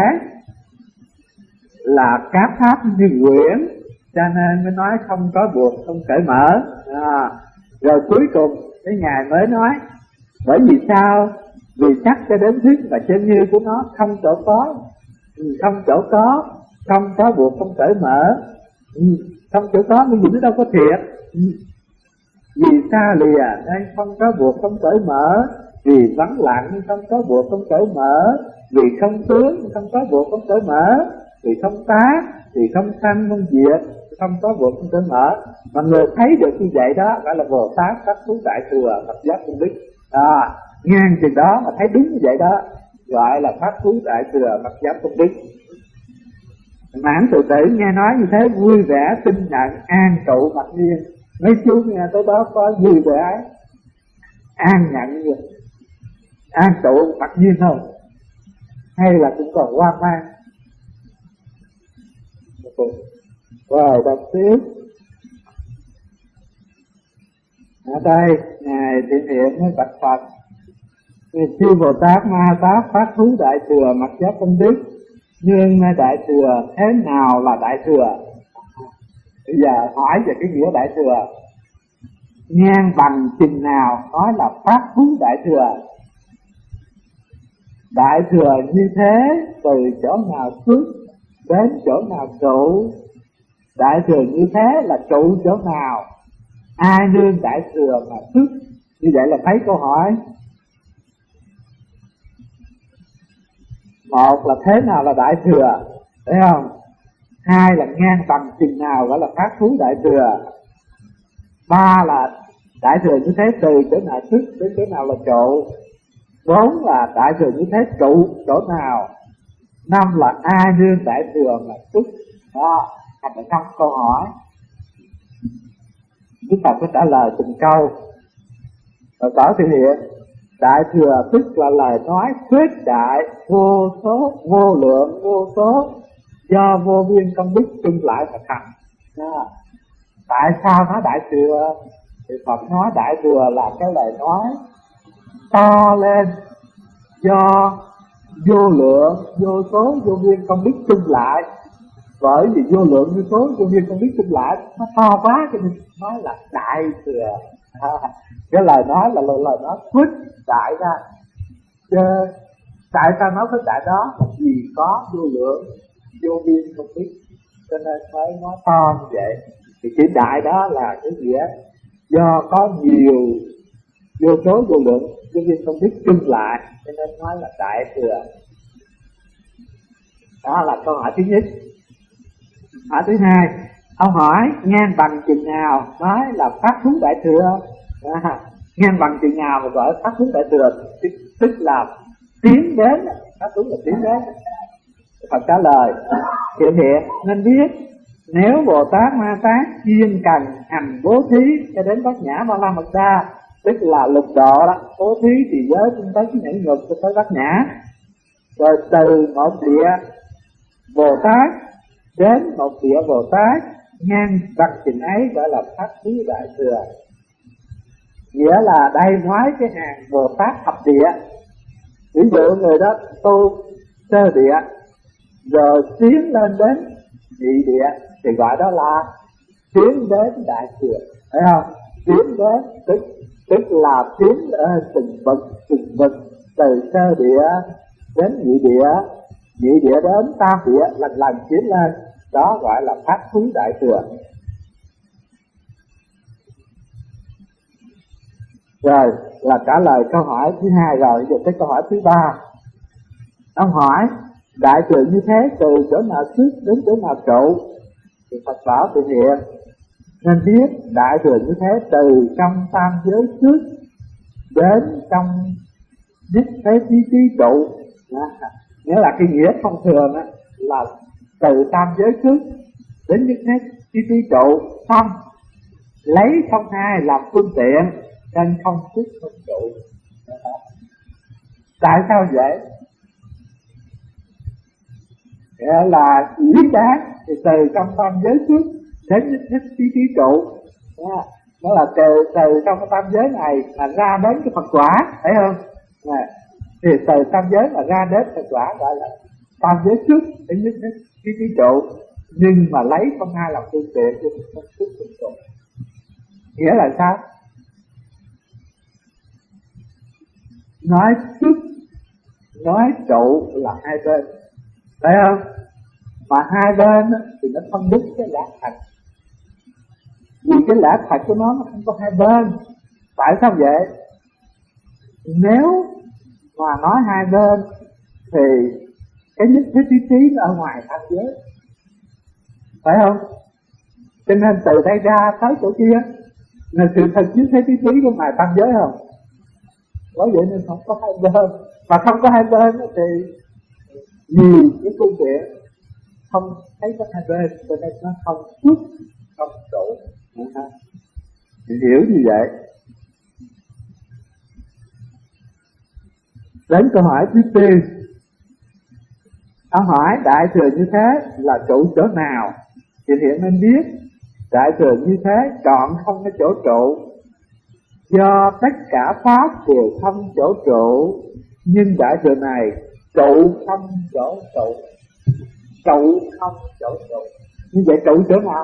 là các pháp như quyển, cho nên mới nói không có buộc, không cởi mở. À, rồi cuối cùng cái Ngài mới nói, bởi vì sao? Vì sắc cho đến thức và chân như của nó không chỗ có, không chỗ có, không có buộc, không cởi mở, không chỗ có, bởi vì nó đâu có thiệt. Vì sao lìa đây không có buộc, không cởi mở, vì vắng lặng không có buộc, không cởi mở, vì không tướng không có buộc, không cởi mở, vì không tác thì không sanh không diệt, không có buộc, không cởi mở. Mà người thấy được như vậy đó gọi là Bồ Tát Pháp Thú Đại Thừa Thập Giác Công Đức. À, ngang chừng đó mà thấy đúng như vậy đó gọi là Pháp Thú Đại Thừa Thập Giác Công Đức. Mãn Tự Tử nghe nói như thế vui vẻ tin nhận, an trụ mặc nhiên. Mấy chú nghe tới đó có vui vẻ an nhận gì, an trụ mặc nhiên không, hay là cũng còn hoang mang? Rồi đọc tiếp. Ở đây Ngài Thiện Hiện mới bạch Phật: chư Bồ Tát Ma Tát Pháp Thú Đại Thừa Mặc Giác Công Đức, nhưng Đại Thừa thế nào là Đại Thừa? Bây giờ hỏi về cái nghĩa Đại Thừa. Ngang bằng chừng nào nói là Pháp Thú Đại Thừa? Đại Thừa như thế từ chỗ nào xuất đến chỗ nào trụ? Đại Thừa như thế là trụ chỗ nào? Ai nương Đại Thừa mà xuất? Như vậy là thấy câu hỏi. Một là thế nào là Đại Thừa, thấy không? Hai là ngang bằng chừng nào gọi là Pháp Thú Đại Thừa. Ba là Đại Thừa như thế từ chỗ nào xuất đến chỗ nào là trụ. Bốn là Đại Thừa như thế trụ chỗ nào. Năm là ai nương Đại Thừa mà xuất. Đó, thành là năm câu hỏi. Chúng ta có trả lời từng câu. Rồi tỏ thể hiện Đại Thừa tức là lời nói khuyết đại, vô số, vô lượng, vô số, do vô biên công đức chung lại mà thành. Đó. Tại sao nói Đại Thừa? Thì Phật nói Đại Thừa là cái lời nói to lên, do vô lượng, vô số, vô biên công đức chung lại. Bởi vì vô lượng, vô số, vô biên công đức chung lại nó to quá cho nên nói là Đại Thừa. À, cái lời nói là lời nói khuyết đại ra. Chứ tại sao nói khuyết đại đó? Vì có vô lượng, vô biên công đức cho nên mới nói to như vậy. Thì chữ đại đó là cái nghĩa do có nhiều vô số, vô lượng, vô biên công đức chung lại cho nên nói là Đại Thừa. Đó là câu hỏi thứ nhất. Hỏi thứ hai, ông hỏi ngang bằng chừng nào nói là Pháp Thú Đại Thừa? À, ngang bằng chừng nào mà gọi Pháp Thú Đại Thừa? Tức, tức là tiến đến, Pháp Thú là tiến đến. Phật trả lời Thiện Hiện nên biết, nếu Bồ Tát Ma Tát chuyên cần hành bố thí cho đến Bát Nhã Ba La Mật Đa, tức là lục độ đó, bố thí thì giới tinh tấn nhẫn nhục cho tới Bát Nhã, rồi từ một địa Bồ Tát đến một địa Bồ Tát ngang bằng chừng ấy gọi là Pháp Thú Đại Thừa. Nghĩa là đây nói cái hàng Bồ Tát thập địa. Ví dụ người đó tu sơ địa rồi tiến lên đến nhị địa thì gọi đó là tiến đến Đại Thừa, thấy không? Tiến đến tức tức là tiến lên từng bậc từng bậc, từ sơ địa đến nhị địa, nhị địa đến tam địa, lần lần tiến lên, đó gọi là pháp thú đại thừa. Rồi là trả lời câu hỏi thứ hai rồi, giờ tới câu hỏi thứ ba. Ông hỏi đại thừa như thế từ chỗ nào trước đến chỗ nào trụ? Thì Phật bảo tự hiện nên biết đại thừa như thế từ trong tam giới trước đến trong nhất thế trí trí trụ. Nghĩa là cái nghĩa thông thường á, là từ tam giới trước đến nhất thế trí trí trụ, xong lấy không hai làm phương tiện nên không trước không trụ. Tại sao vậy? Nghĩa là lý đáng thì từ trong tam giới trước đến nhất nhất trí trí trụ, đó là từ từ trong cái tam giới này mà ra đến cái Phật quả, thấy không? Này, thì từ tam giới mà ra đến Phật quả gọi là tam giới trước đến nhất nhất trí trí trụ, nhưng mà lấy không hai làm phương tiện cho mình không trước không trụ. Nghĩa là sao? Nói trước nói trụ là hai bên, thấy không? Mà hai bên thì nó phân đứt cái lẽ thật, vì cái lẽ thật của nó nó không có hai bên. Tại sao vậy? Nếu mà nói hai bên thì cái nhất thế trí trí nó ở ngoài tam giới, phải không? Cho nên từ đây ra tới chỗ kia là sự thật nhất thế trí trí của ngoài tam giới không? Bởi vậy nên không có hai bên. Mà không có hai bên thì vì cái phương tiện không thấy có hai bên, cho nên nó không xuất không trụ. Hiểu như vậy. Đến câu hỏi thứ tư. Ông hỏi đại thừa như thế là trụ chỗ nào? Thì hiện nên biết đại thừa như thế chọn không có chỗ trụ, do tất cả pháp đều không chỗ trụ, nhưng đại thừa này trụ không chỗ trụ. Trụ không chỗ trụ. Như vậy trụ chỗ nào?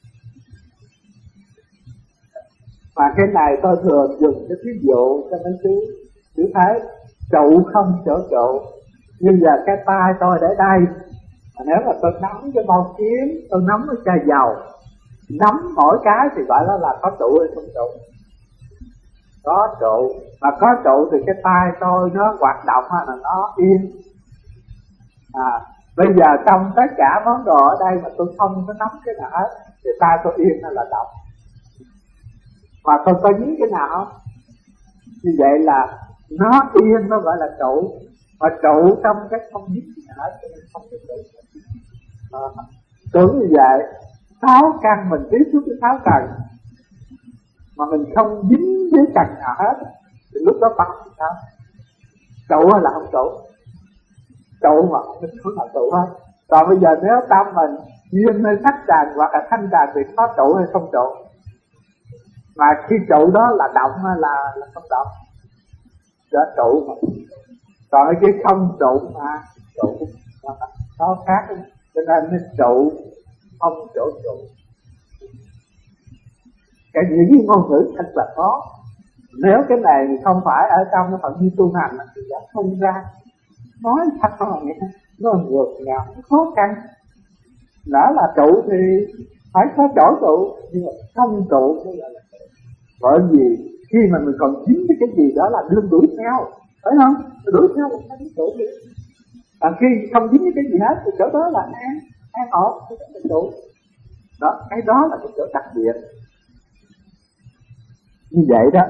Mà cái này tôi thường dùng cái ví dụ cho mấy chú chú thấy trụ không chỗ trụ. Như giờ cái tay tôi để đây, mà nếu mà tôi nắm cái bao kiếm, tôi nắm cái chai dầu, nắm mỗi cái thì gọi đó là có trụ hay không trụ? Có trụ. Mà có trụ thì cái tay tôi nó hoạt động hay là nó yên? À, bây giờ trong tất cả món đồ ở đây mà tôi không có nắm cái nào hết thì tay tôi yên hay là động? Mà tôi có dính cái nào không? Như vậy là nó yên nó gọi là trụ. Mà trụ trong cái không dính cái nào hết cho nên không có trụ. À, tưởng như vậy, sáu căn mình tiếp xúc với sáu cần mà mình không dính với cần nào hết thì lúc đó bắt thì sao? Trụ hay là không trụ? Trụ mà không có nào trụ hết. Còn bây giờ nếu tâm mình duyên nơi sắc trần hoặc là thanh trần thì có trụ hay không trụ? Mà khi trụ đó là động hay là, là không động? Đó trụ mà. Còn cái không trụ mà trụ nó khác, cho nên nó trụ không chỗ trụ. Cái những cái ngôn ngữ thật là khó. Nếu cái này không phải ở trong cái phạm vi tu hành thì đã không ra. Nói thật là nghĩa nó ngược ngạo, nó khó khăn. Đã là trụ thì phải có chỗ trụ, nhưng mà không trụ mới là trụ. Bởi vì khi mà mình còn dính với cái gì đó là đương đuổi theo, phải không? Đuổi theo là phải trụ đi. À, khi không dính với cái gì hết thì chỗ đó là an, an ổn, thì phải trụ. Đó, cái đó là cái chỗ đặc biệt. Như vậy đó,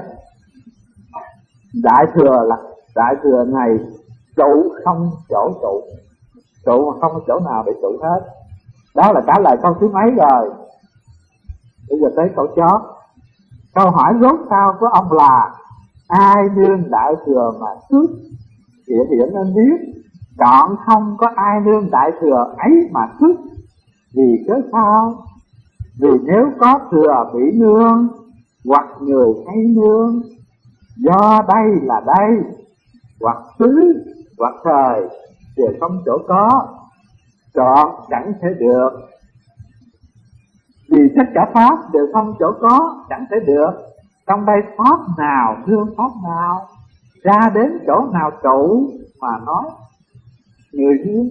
đại thừa là đại thừa này trụ không chỗ trụ, trụ mà không có chỗ nào để trụ hết. Đó là trả lời câu thứ mấy rồi. Bây giờ tới câu chót. Câu hỏi rốt sau của ông là ai nương đại thừa mà xuất? Hiện hiện nên biết chọn không có ai nương đại thừa ấy mà xuất. Vì cớ sao? Vì nếu có thừa bị nương hoặc người hay nương, do đây là đây, hoặc xứ hoặc thời đều không chỗ có, chọn chẳng thể được. Vì tất cả pháp đều không chỗ có, chẳng thể được, trong đây pháp nào nương pháp nào, ra đến chỗ nào trụ mà nói người nương.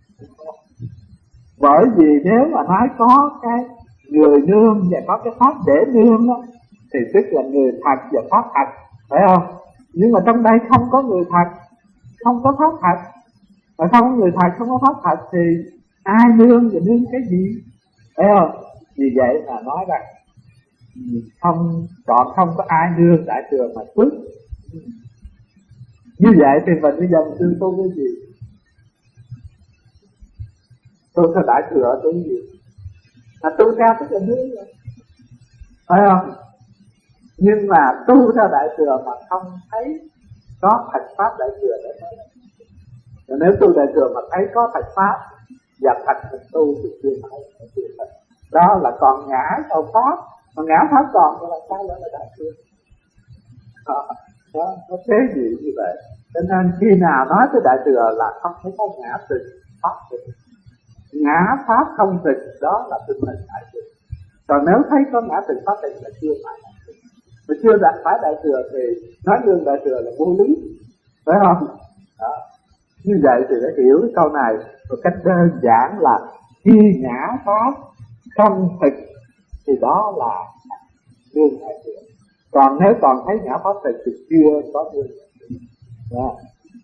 Bởi vì nếu mà nói có cái người nương và có cái pháp để nương đó, thì tức là người thật và pháp thật, phải không? Nhưng mà trong đây không có người thật, không có pháp thật, mà không có người thật, không có pháp thật thì ai nương và nương cái gì, phải không? Vì vậy mà nói rằng không, chọn không có ai nương Đại Thừa mà phước. Như vậy thì mình bây giờ mình tu tu cái gì? Tu theo Đại Thừa tu cái gì? Là tu theo tức là nương rồi, phải không? Nhưng mà tu theo Đại Thừa mà không thấy có thật pháp Đại Thừa để nói. Và nếu tu Đại Thừa mà thấy có thật pháp và thật thực tu thì chưa phải là chưa thật. Đó là còn ngã sau pháp, mà ngã pháp còn thì làm sao nữa là Đại Thừa? Đó, đó, nó thế gì như vậy. Cho nên khi nào nói tới Đại Thừa là không thấy có ngã thực pháp thực. Ngã pháp không thực, đó là tình hình Đại Thừa. Còn nếu thấy có ngã thực pháp thực là chưa phải Đại Thừa. Mà chưa đạt phải Đại Thừa thì nói đương Đại Thừa là vô lý, phải không? Đó. Như vậy thì đã hiểu cái câu này một cách đơn giản là khi ngã pháp không thực thì đó là đương Đại Thừa. Còn nếu còn thấy ngã pháp thực thì chưa có đương Đại Thừa. Đó.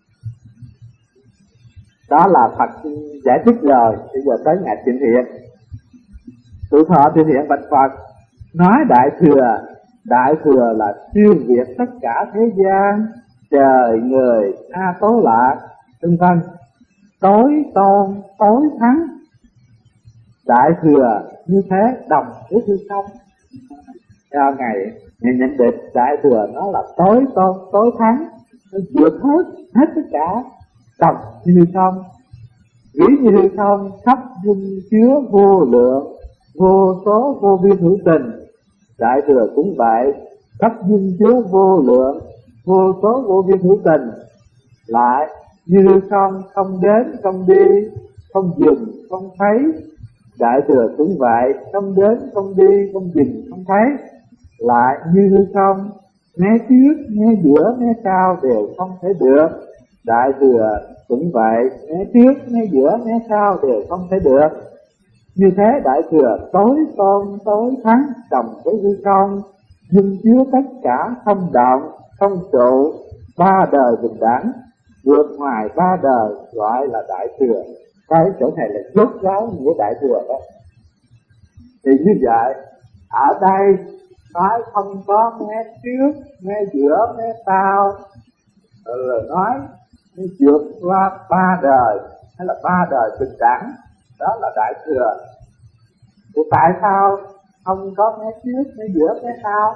Đó là Phật giải thích rồi. Bây giờ tới Ngài Trịnh Hiện. Tụ Thọ Trịnh Hiện bạch Phật nói Đại Thừa, Đại Thừa là siêu việt tất cả thế gian, trời người a tố lạc vân vân, tối tôn tối thắng. Đại Thừa như thế đồng với hư không. Cho Ngài Ngài nhận định Đại Thừa nó là tối tôn tối thắng, nó vượt hết hết tất cả, đồng như hư không. Ví như hư không khắp dung chứa vô lượng, vô số vô biên hữu tình. Đại Thừa cũng vậy, khắp dung chứa vô lượng, vô số vô biên hữu tình. Lại như hư không không đến không đi, không dừng không thấy. Đại Thừa cũng vậy, không đến không đi, không dừng không thấy. Lại như hư không, né trước né giữa né sau đều không thể được. Đại Thừa cũng vậy, né trước né giữa né sau đều không thể được. Như thế Đại Thừa tối tôn tối thắng, đồng với hư không, dung chứa tất cả không động không trụ, ba đời bình đẳng, vượt ngoài ba đời gọi là Đại Thừa. Cái chỗ này là chốt ráo nghĩa Đại Thừa đó. Thì như vậy ở đây nói không có nghe trước nghe giữa nghe sau, rồi nói vượt qua ba đời hay là ba đời bình đẳng, đó là Đại Thừa. Thì tại sao không có nghe trước nghe giữa nghe sau?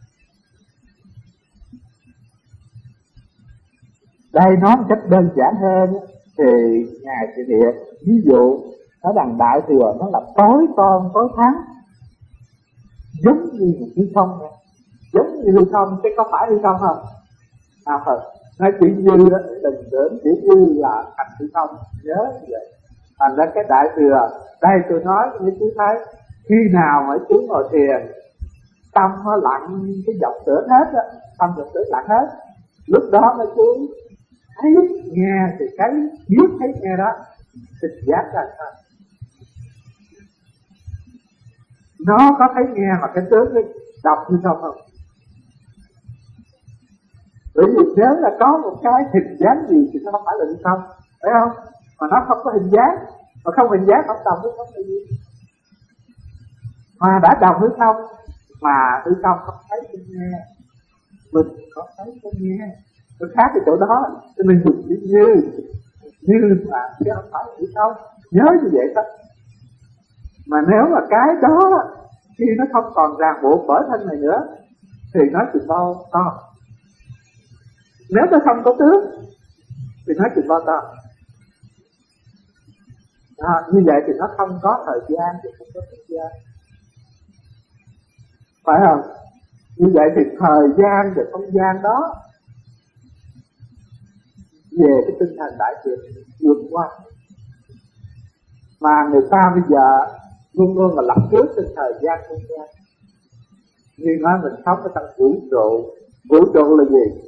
Đây nói một cách đơn giản hơn thì Ngài Trịnh Hiện ví dụ nói rằng Đại Thừa nó là tối tôn tối thắng, giống như một hư không này. Giống như hư không, chứ có phải hư không không? À Phật nói chỉ như đó, đừng tưởng chỉ như là thành hư không, nhớ như vậy. Thành ra cái Đại Thừa đây tôi nói với chú thấy, khi nào mà chú ngồi thiền tâm nó lặng, cái vọng tưởng hết á, tâm vọng tưởng lặng hết, lúc đó mới chú thấy nghe thì cái biết thấy nghe đó trực giác ra sao. Nó có thấy nghe mà cái tướng nó đọc như không không? Bởi vì nếu là có một cái hình dáng gì thì nó không phải là như không, phải không? Mà nó không có hình dáng, mà không hình dáng không đồng với không là gì. Mà đã đồng với không, mà hư không không thấy không nghe, mình có thấy không nghe, nó khác cái chỗ đó, cho nên dùng chữ như, như mà chứ không phải hư không, nhớ như vậy thôi. Mà nếu mà cái đó khi nó không còn ràng buộc bởi thân này nữa thì nói chừng bao to. Nếu nó không có tướng thì nói chừng bao to. À, như vậy thì nó không có thời gian thì không có thời gian, phải không? Như vậy thì thời gian và không gian đó về cái tinh thần Đại Thừa vượt qua. Mà người ta bây giờ luôn luôn là lập trước trên thời gian không gian. như nói mình sống ở trong vũ trụ. Vũ trụ là gì?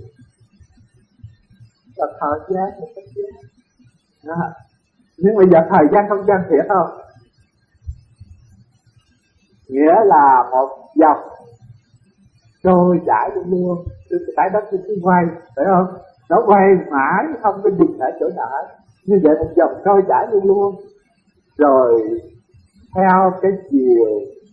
Là thời gian và không gian. Đó. Nhưng bây giờ thời gian không gian thiệt không? Nghĩa là một dòng trôi chảy luôn luôn, cái trái đất cứ quay, phải không? Nó quay mãi không có dừng ở chỗ nào. Như vậy một dòng trôi chảy luôn luôn, rồi theo cái chiều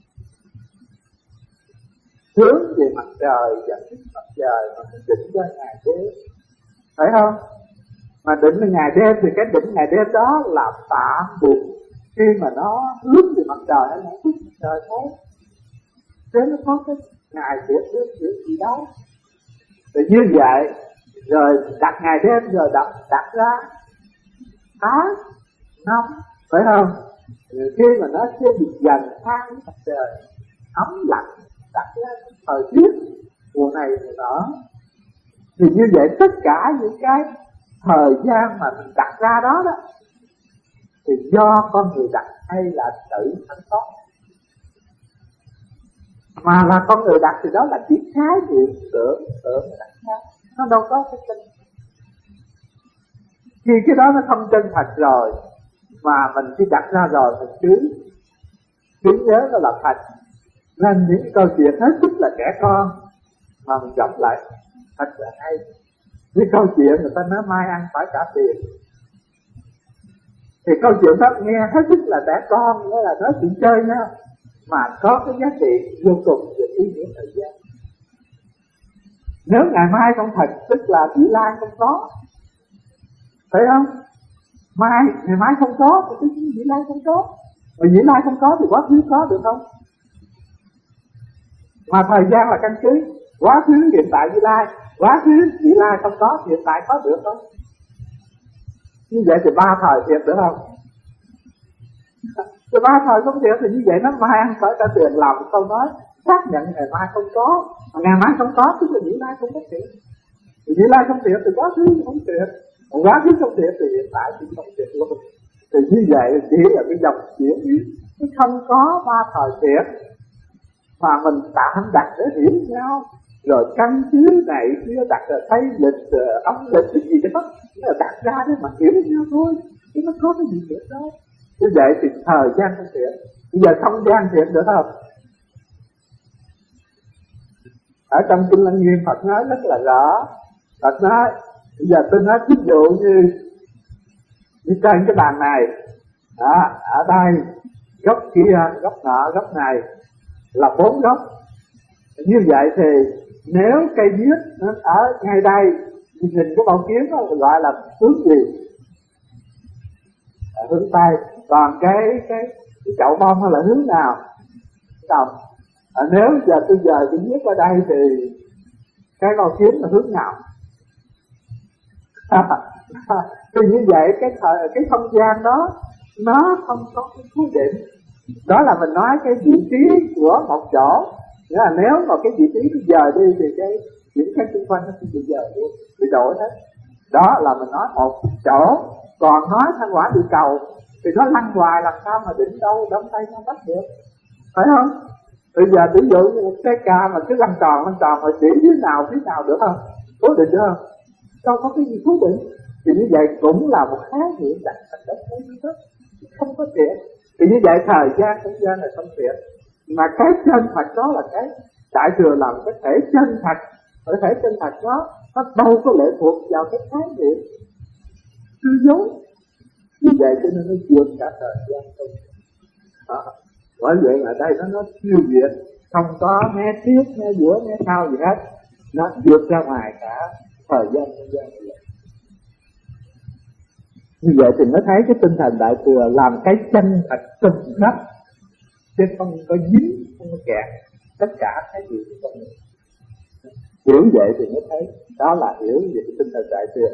hướng về mặt trời và hướng mặt trời mà mình định ra ngày đêm, phải không? Mà định là ngày đêm thì cái định ngày đêm đó là tạm định khi mà nó hướng về mặt trời hay là hướng mặt trời thôi. Thế nó có cái ngày thiệt hướng chuyện gì đâu. Thì như vậy rồi đặt ngày đêm rồi đặt đặt ra tháng năm, phải không? Rồi khi mà nó sẽ bị dần tháng mặt trời ấm lạnh, đặt ra thời tiết mùa này mùa nọ, thì như vậy tất cả những cái thời gian mà mình đặt ra đó đó thì do con người đặt hay là tự sẵn có? Mà là con người đặt thì đó là chiếc khái niệm tưởng tưởng đặt ra, nó đâu có cái chân. Khi cái đó nó không chân thật rồi mà mình chỉ đặt ra rồi mình cứ cứ nhớ nó là thật. Nên những câu chuyện hết sức là trẻ con mà mình gặp lại thật là hay. Cái câu chuyện người ta nói mai ăn phải trả tiền, thì câu chuyện đó nghe hết sức là trẻ con, nghĩa là nói chuyện chơi nha, mà có cái giá trị vô cùng về ý nghĩa thời gian. Nếu ngày mai không thật, tức là vị lai không có, phải không? Mai, ngày mai không có thì tức vị lai không có. Mà vị lai không có thì quá khứ có được không? Mà thời gian là căn cứ, quá khứ, hiện tại, vị lai. Quá khứ, vị lai không có, hiện tại có được không? Như vậy thì ba thời thiệt được không? Thì ba thời không thiệt thì như vậy nó mai ăn phải cả tiền, làm câu nói xác nhận ngày mai không có. Mà ngày mai không có tức là vị lai không có thiệt. Vị lai không thiệt thì quá khứ không thiệt. Còn quá khứ không thiệt thì hiện tại cũng không thiệt luôn. Thì như vậy chỉ là cái dòng chuyển biến, nó không có ba thời thiệt mà mình tạm đặt để hiểu nhau. Rồi căn cứ này kia đặt là thấy lịch, âm lịch cái gì đó, nó đặt ra để mà hiểu nhau thôi, chứ nó có cái gì thiệt đâu. Như vậy thì thời gian không thiệt, bây giờ không gian thiệt được không? Ở trong Kinh Lăng Nghiêm Phật nói rất là rõ. Phật nói, bây giờ tôi nói ví dụ như như trên cái bàn này đó, ở đây góc kia, góc nọ, góc này là bốn góc. Như vậy thì nếu cây viết ở ngay đây nhìn cái bảo kiếm đó gọi là hướng gì? À, hướng Tây. Còn cái cái, cái chậu bông là hướng nào? Đồng. À, nếu giờ tôi giờ tôi viết ở đây thì cái bảo kiếm là hướng nào? Thì như vậy cái thời, cái không gian đó nó không có cái cố định. Đó là mình nói cái vị trí của một chỗ. Nghĩa là nếu mà cái vị trí bây giờ đi thì cái những cái xung quanh nó bây giờ đi, bị đổi hết. Đó là mình nói một chỗ. Còn nói thanh quả địa cầu thì nó lăn hoài, làm sao mà định đâu đâm tay nó bắt được, phải không? Bây giờ ví dụ như một cái ca mà cứ lăn tròn lăn tròn rồi chỉ phía nào phía nào được không? Cố định được không? Đâu có cái gì cố định. Thì như vậy cũng là một khái niệm đặt thành đất thế đó, không có thiệt. Thì như vậy thời gian không gian là không thiệt. Mà cái chân thật đó là cái Đại Thừa làm cái thể chân thật. Ở thể chân thật đó nó đâu có lệ thuộc vào cái khái niệm hư dối. Như vậy cho nên nó vượt cả thời gian không. Đó. Bởi vậy mà đây nó nó siêu việt, không có né trước, né giữa, né sau gì hết. Nó vượt ra ngoài cả thời gian không gian như vậy. Như vậy thì mới thấy cái tinh thần Đại Thừa làm cái chân thật cực khắp, chứ không có dính, không có kẹt tất cả cái gì của con người. Hiểu vậy thì mới thấy đó là hiểu về cái tinh thần Đại Thừa.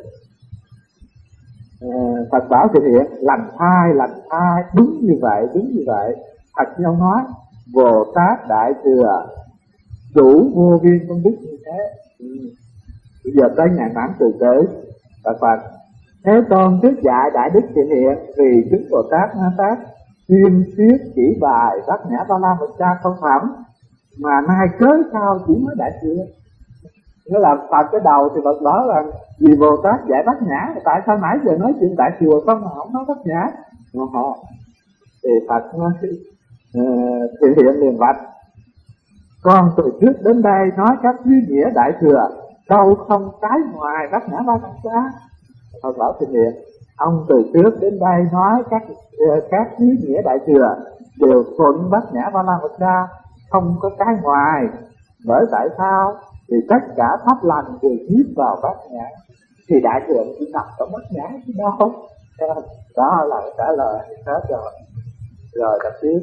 À, Phật bảo thực hiện lành thai, lành thai, đúng như vậy, đúng như vậy. Thật nhau nói Bồ Tát Đại Thừa đủ vô biên công đức như thế. Ừ. Bây giờ tới ngày mãn từ tử Phật Phật Thế Tôn trước dạy Đại Đức Thiện Hiện vì chúng Bồ Tát Na Tát chuyên thuyết chỉ bài bát nhã ba la mật cha không phẩm, mà nay cớ sao chỉ mới đại thừa? Nghĩa là Phật cái đầu thì Phật đó là vì Bồ Tát dạy Bát Nhã, tại sao nãy giờ nói chuyện đại thừa không mà không nói Bát Nhã? Họ thì Phật nói uh, thì hiện liền vạch: con từ trước đến đây nói các ý nghĩa đại thừa, đâu không trái ngoài Bát Nhã Ba La Mật Đa. Phật bảo thì hiện ông từ trước đến đây nói các uh, các ý nghĩa đại thừa đều thuận Bát Nhã Ba La Mật Đa, không có trái ngoài. Bởi tại sao? Thì tất cả pháp lành đều nhiếp vào Bát Nhã, thì đại thừa chỉ nằm trong Bát Nhã chứ đâu. Đó là trả lời hết rồi. Rồi đọc tiếp.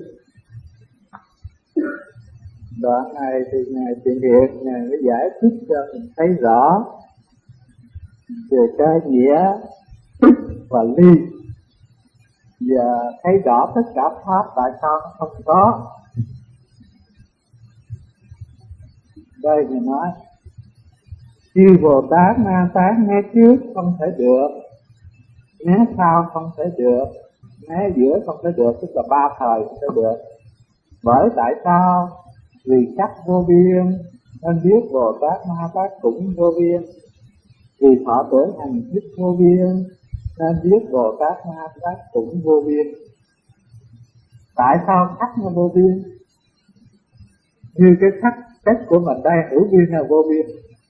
Đoạn này thì Ngài Thiện Hiện Ngài mới giải thích cho mình thấy rõ về cái nghĩa tức và ly, và thấy rõ tất cả pháp tại sao nó không có. Đây Ngài nói: chư Bồ Tát Ma Tát né trước không thể được, né sau không thể được, né giữa không thể được, tức là ba thời không thể được. Bởi tại sao? Vì sắc vô biên nên biết Bồ Tát Ma Tát cũng vô biên. Vì thọ tưởng hành thức vô biên nên biết Bồ Tát Ma Tát cũng vô biên. Tại sao sắc nó vô biên? Như cái sắc chất của mình đây hữu biên là vô biên,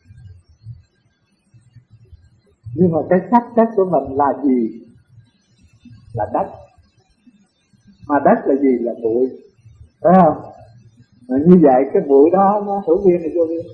nhưng mà cái sắc chất của mình là gì? Là đất. Mà đất là gì? Là bụi, phải không? Mà như vậy cái bụi đó nó hữu biên hay vô biên?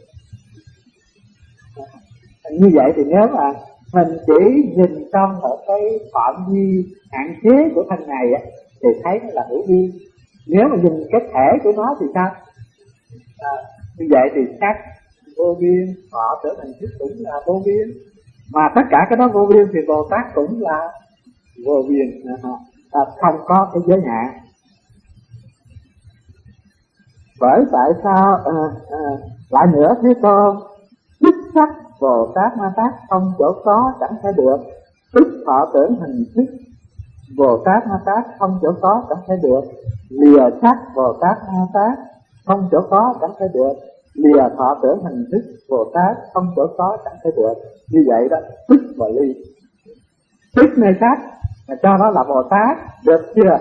Như vậy thì nếu mà mình chỉ nhìn trong một cái phạm vi hạn chế của thân này á, thì thấy nó là hữu biên. Nếu mà nhìn cái thể của nó thì sao? À, như vậy thì sắc vô biên, họ trở thành thức cũng là vô biên. Mà tất cả cái đó vô biên thì Bồ Tát cũng là vô biên, à, không có cái giới hạn. Bởi tại sao à, à, lại nữa Thế Tôn, tức sắc Bồ Tát Ma Tát không chỗ có chẳng thể được, tức thọ tưởng hình thức Bồ Tát Ma Tát không chỗ có chẳng thể được, lìa sắc Bồ Tát Ma Tát không chỗ có chẳng thể được, lìa thọ tưởng hình thức Bồ Tát không chỗ có chẳng thể được. Như vậy đó, tức và ly. Tức nơi sắc mà cho nó là Bồ Tát, được chưa?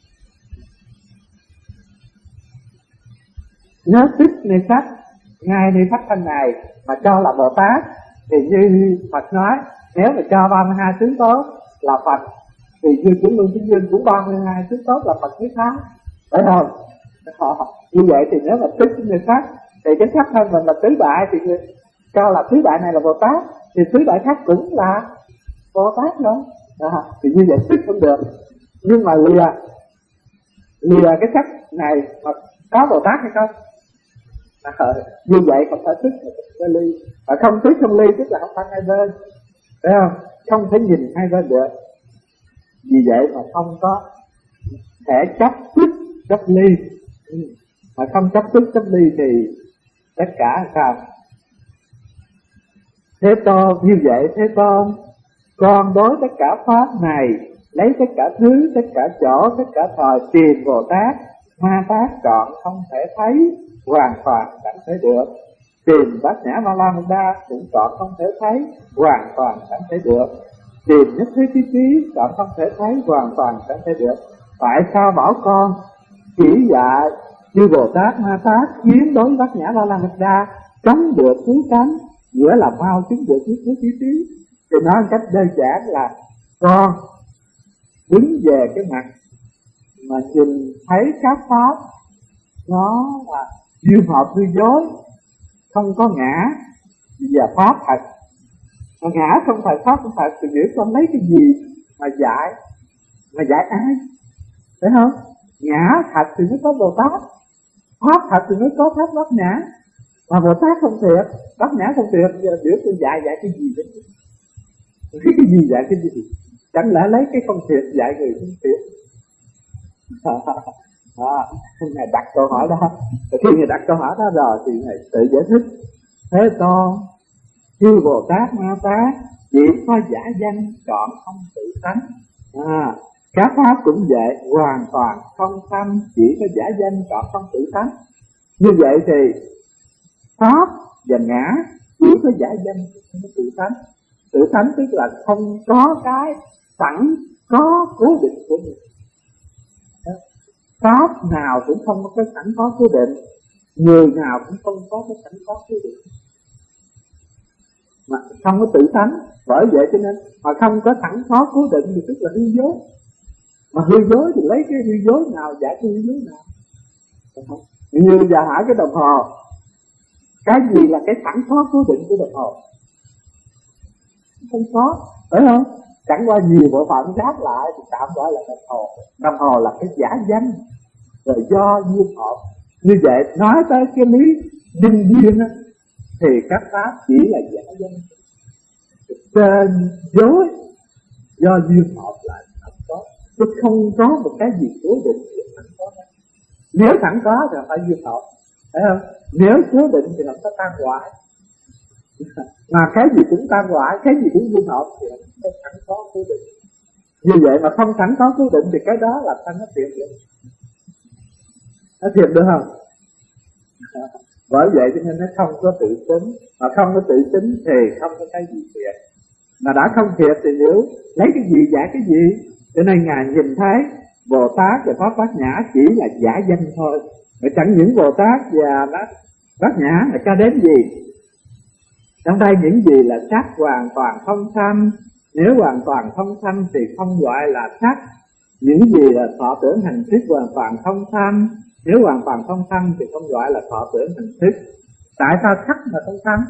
Nếu tức nơi sắc ngay nơi pháp thân này mà cho là Bồ Tát, thì như Phật nói, nếu mà cho ba mươi hai tướng tốt là Phật, thì như chúng luôn chúng duyên cũng ba mươi hai tướng tốt là Phật thứ tám, phải không? Họ, như vậy thì nếu mà tức nơi sắc thì cái sắc thân mình là tứ bại, thì cho là tứ bại này là Bồ Tát, thì tứ bại khác cũng là Bồ Tát nữa. À, thì như vậy tức không được. Nhưng mà lìa lìa cái sắc này mà có Bồ Tát hay không? À, như vậy không phải tức là ly, và không tức không ly tức là không phải hai bên, phải không? Không thể nhìn hai bên được. Vì vậy mà không có thể chấp tức chấp ly. Mà không chấp tức chấp ly thì tất cả sao? Thế Tôn, như vậy Thế Tôn, con đối tất cả pháp này, lấy tất cả thứ, tất cả chỗ, tất cả thời tìm Bồ Tát Ma Tát chọn không thể thấy, hoàn toàn chẳng thể được. Tìm Bát Nhã Ba La Mật Đa cũng chọn không thể thấy, hoàn toàn chẳng thể được. Tìm nhất thế trí trí chọn không thể thấy, hoàn toàn chẳng thể được. Tại sao bảo con chỉ dạy như Bồ Tát Ma Tát chiến đối Bát Nhã Ba La Mật Đa, tránh được cứu cánh, nghĩa là mau chứng được nhất thế trí trí? Thì nói một cách đơn giản là con đứng về cái mặt mà nhìn thấy các pháp nó là duyên hợp duyên dối, không có ngã và pháp thật. Mà ngã không phải pháp không thật thì nghĩa con lấy cái gì mà dạy, mà dạy ai, phải không? Ngã thật thì mới có Bồ Tát, pháp thật thì mới có pháp Bát Nhã. Mà Bồ Tát không thiệt, Bát Nhã không thiệt, biểu tôi dạy dạy cái gì đấy? Cái gì dạy cái gì? Chẳng lẽ lấy cái không thiệt dạy người không thiệt? À, Ngài đặt câu hỏi đó. Và khi Ngài đặt câu hỏi đó rồi thì Ngài tự giải thích: Thế Tôn, chư Bồ Tát Ma Tát chỉ có giả danh chọn không tự tánh. À, các pháp cũng vậy, hoàn toàn không tâm, chỉ có giả danh chọn không tự tánh. Như vậy thì pháp và ngã chỉ có giả danh, không có tự tánh. Tự tánh tức là không có cái sẵn có cố định của mình. Pháp nào cũng không có cái sẵn có cố định, người nào cũng không có cái sẵn có cố định, mà không có tự tánh. Bởi vậy cho nên mà không có sẵn có cố định thì tức là hư dối. Mà hư dối thì lấy cái hư dối nào giải cái hư dối nào? Như giờ hỏi cái đồng hồ, cái gì là cái sẵn có cố định của đồng hồ? Không có, phải không? Chẳng qua nhiều bộ phận ghép lại thì tạm gọi là đồng hồ. Đồng hồ là cái giả danh, rồi do duyên hợp. Như vậy nói tới cái lý nhân duyên á, thì các pháp chỉ là giả danh, trên dối, do duyên hợp lại sẵn có, chứ không có một cái gì cố định để sẵn có. Nếu sẵn có thì phải duyên hợp, phải không? Nếu cố định thì nó có tan hoại. Mà cái gì cũng tan hoại, cái gì cũng duyên hợp thì nó không sẵn có cố định. Như vậy mà không sẵn có cố định thì cái đó là sao nó thiệt được? Nó thiệt được không? Bởi vậy cho nên nó không có tự tính. Mà không có tự tính thì không có cái gì thiệt. Mà đã không thiệt thì nếu lấy cái gì giả cái gì. Cho nên Ngài nhìn thấy Bồ Tát và Pháp Bát Nhã chỉ là giả danh thôi. Mà chẳng những Bồ Tát và Bát Nhã là cho đến gì? Trong đây những gì là sắc hoàn toàn không sanh. Nếu hoàn toàn không sanh thì không gọi là sắc. Những gì là thọ tưởng hành thức hoàn toàn không sanh. Nếu hoàn toàn không sanh thì không gọi là thọ tưởng hành thức. Tại sao sắc mà không sanh?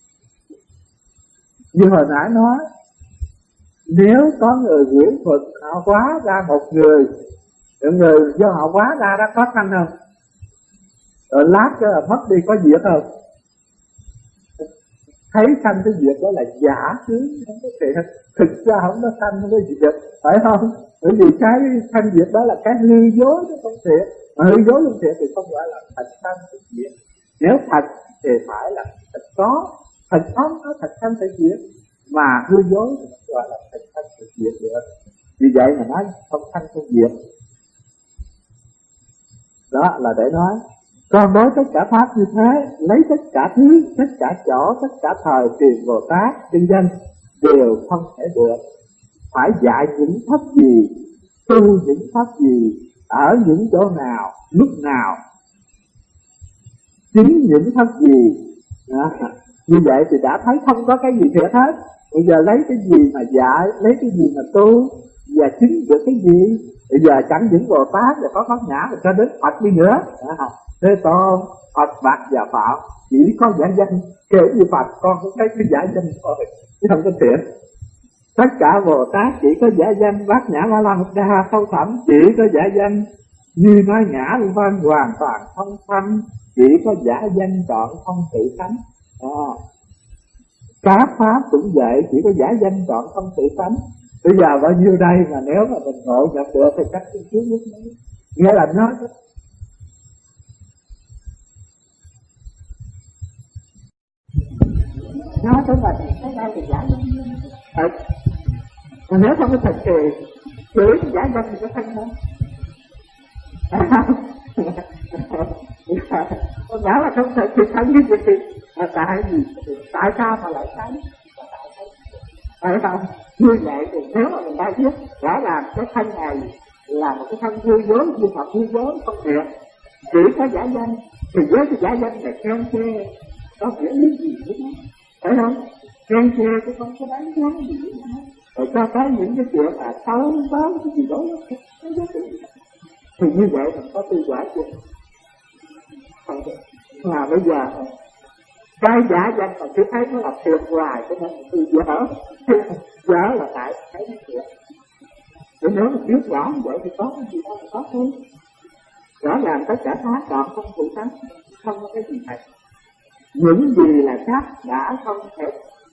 Như hồi nãy nói, nếu có người quyển thuật họ hóa ra một người, người do họ hóa ra đó có sanh không? Rồi lát cái là mất đi có diệt không? Thấy sanh cái diệt đó là giả chứ không có thiệt. Thực ra không có sanh không có diệt, phải không? Bởi vì cái sanh diệt đó là cái hư dối chứ không thiệt. Mà hư dối không thiệt thì không gọi là thật sanh thật diệt. Nếu thật thì phải là thật có, thật không có thật sanh thật diệt. Mà hư dối thì gọi là thật sanh thật diệt được. Vì vậy mà nói không sanh không diệt. Đó là để nói. Còn đối tất cả pháp như thế, lấy tất cả thứ, tất cả chỗ, tất cả thời truyền Bồ Tát, chân danh đều không thể được. Phải dạy những pháp gì, tu những pháp gì, ở những chỗ nào, lúc nào, chứng những pháp gì. Đó. Như vậy thì đã thấy không có cái gì thiệt hết. Bây giờ lấy cái gì mà dạy, lấy cái gì mà tu, và chứng được cái gì. Bây giờ chẳng những Bồ Tát và có Pháp Nhã mà cho đến Phật đi nữa. Đó. Thế Tôn, Phật, Bạc và Phạm chỉ có giả danh, kể như Phật con cũng thấy cái giả danh thôi, chứ không có thiệt. Tất cả Bồ Tát chỉ có giả danh, Bát Nhã Ma La Mật Đa Sâu Thẳm chỉ có giả danh, Như Nói Nhã vân vân hoàn toàn không sanh, chỉ có giả danh trọn không tự tánh. Đó. Các pháp cũng vậy, chỉ có giả danh trọn không tự tánh. Bây giờ bao nhiêu đây mà nếu mà mình ngộ nhập được thì chắc cái trước nhất đấy. Nghĩa là nó nó tới mình cái đây thì giả danh thật. Mà nếu không có thật thì chửi giả danh thì có thân không? Con nói là không thật thì thân cái gì thì à, tại gì? Tại sao mà lại thấy? Phải không? Như vậy thì nếu mà mình đã biết rõ ràng cái thân này là một cái thân hư dối, như Phật hư dối không được, chỉ có giả danh, thì với cái giả danh này khen chê có nghĩa lý gì nữa, phải không? Khen chê chứ không có đánh giá gì nữa. Rồi cho thấy những cái chuyện là xấu báo cái gì đó nó giá trị. Thì như vậy mình có tư quả chưa? Không được. Mà bây giờ cái giả danh mà cứ thấy nó là tuyệt hoài, cho nên mình tư dở. Dở là tại thấy nó tuyệt. Để nếu mà biết rõ như vậy thì có cái gì đó là có thôi. Rõ ràng tất cả pháp còn không tự tánh, không có cái gì thật. Những gì là pháp đã không thể.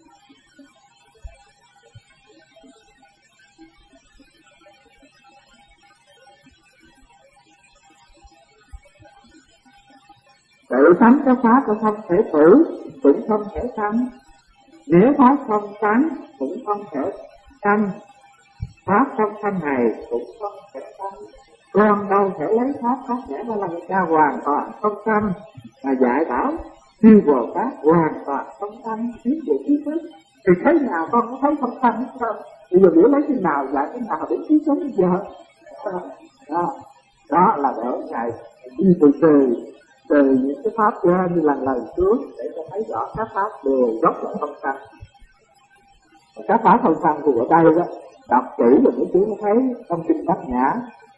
Tự tánh cái pháp nó không thể tử, cũng không thể sanh. Nếu pháp không tánh cũng không thể sanh, pháp không sanh này cũng không thể sanh. con đâu thể lấy pháp tác nhã ba la mật đa hoàn toàn không tâm mà dạy bảo siêu Bồ Tát hoàn toàn không tâm biết được trí thức. Thì thế nào con có thấy không tâm không? Bây giờ biểu lấy cái nào dạy cái nào đến trí thức bây giờ? Đó, đó là để ngài đi từ từ từ những cái pháp ra như lần lần trước để cho thấy rõ các pháp đều gốc là không tâm. Các pháp không tâm thì ở đây đó đọc kỹ rồi mấy chú mới thấy trong kinh Bát Nhã.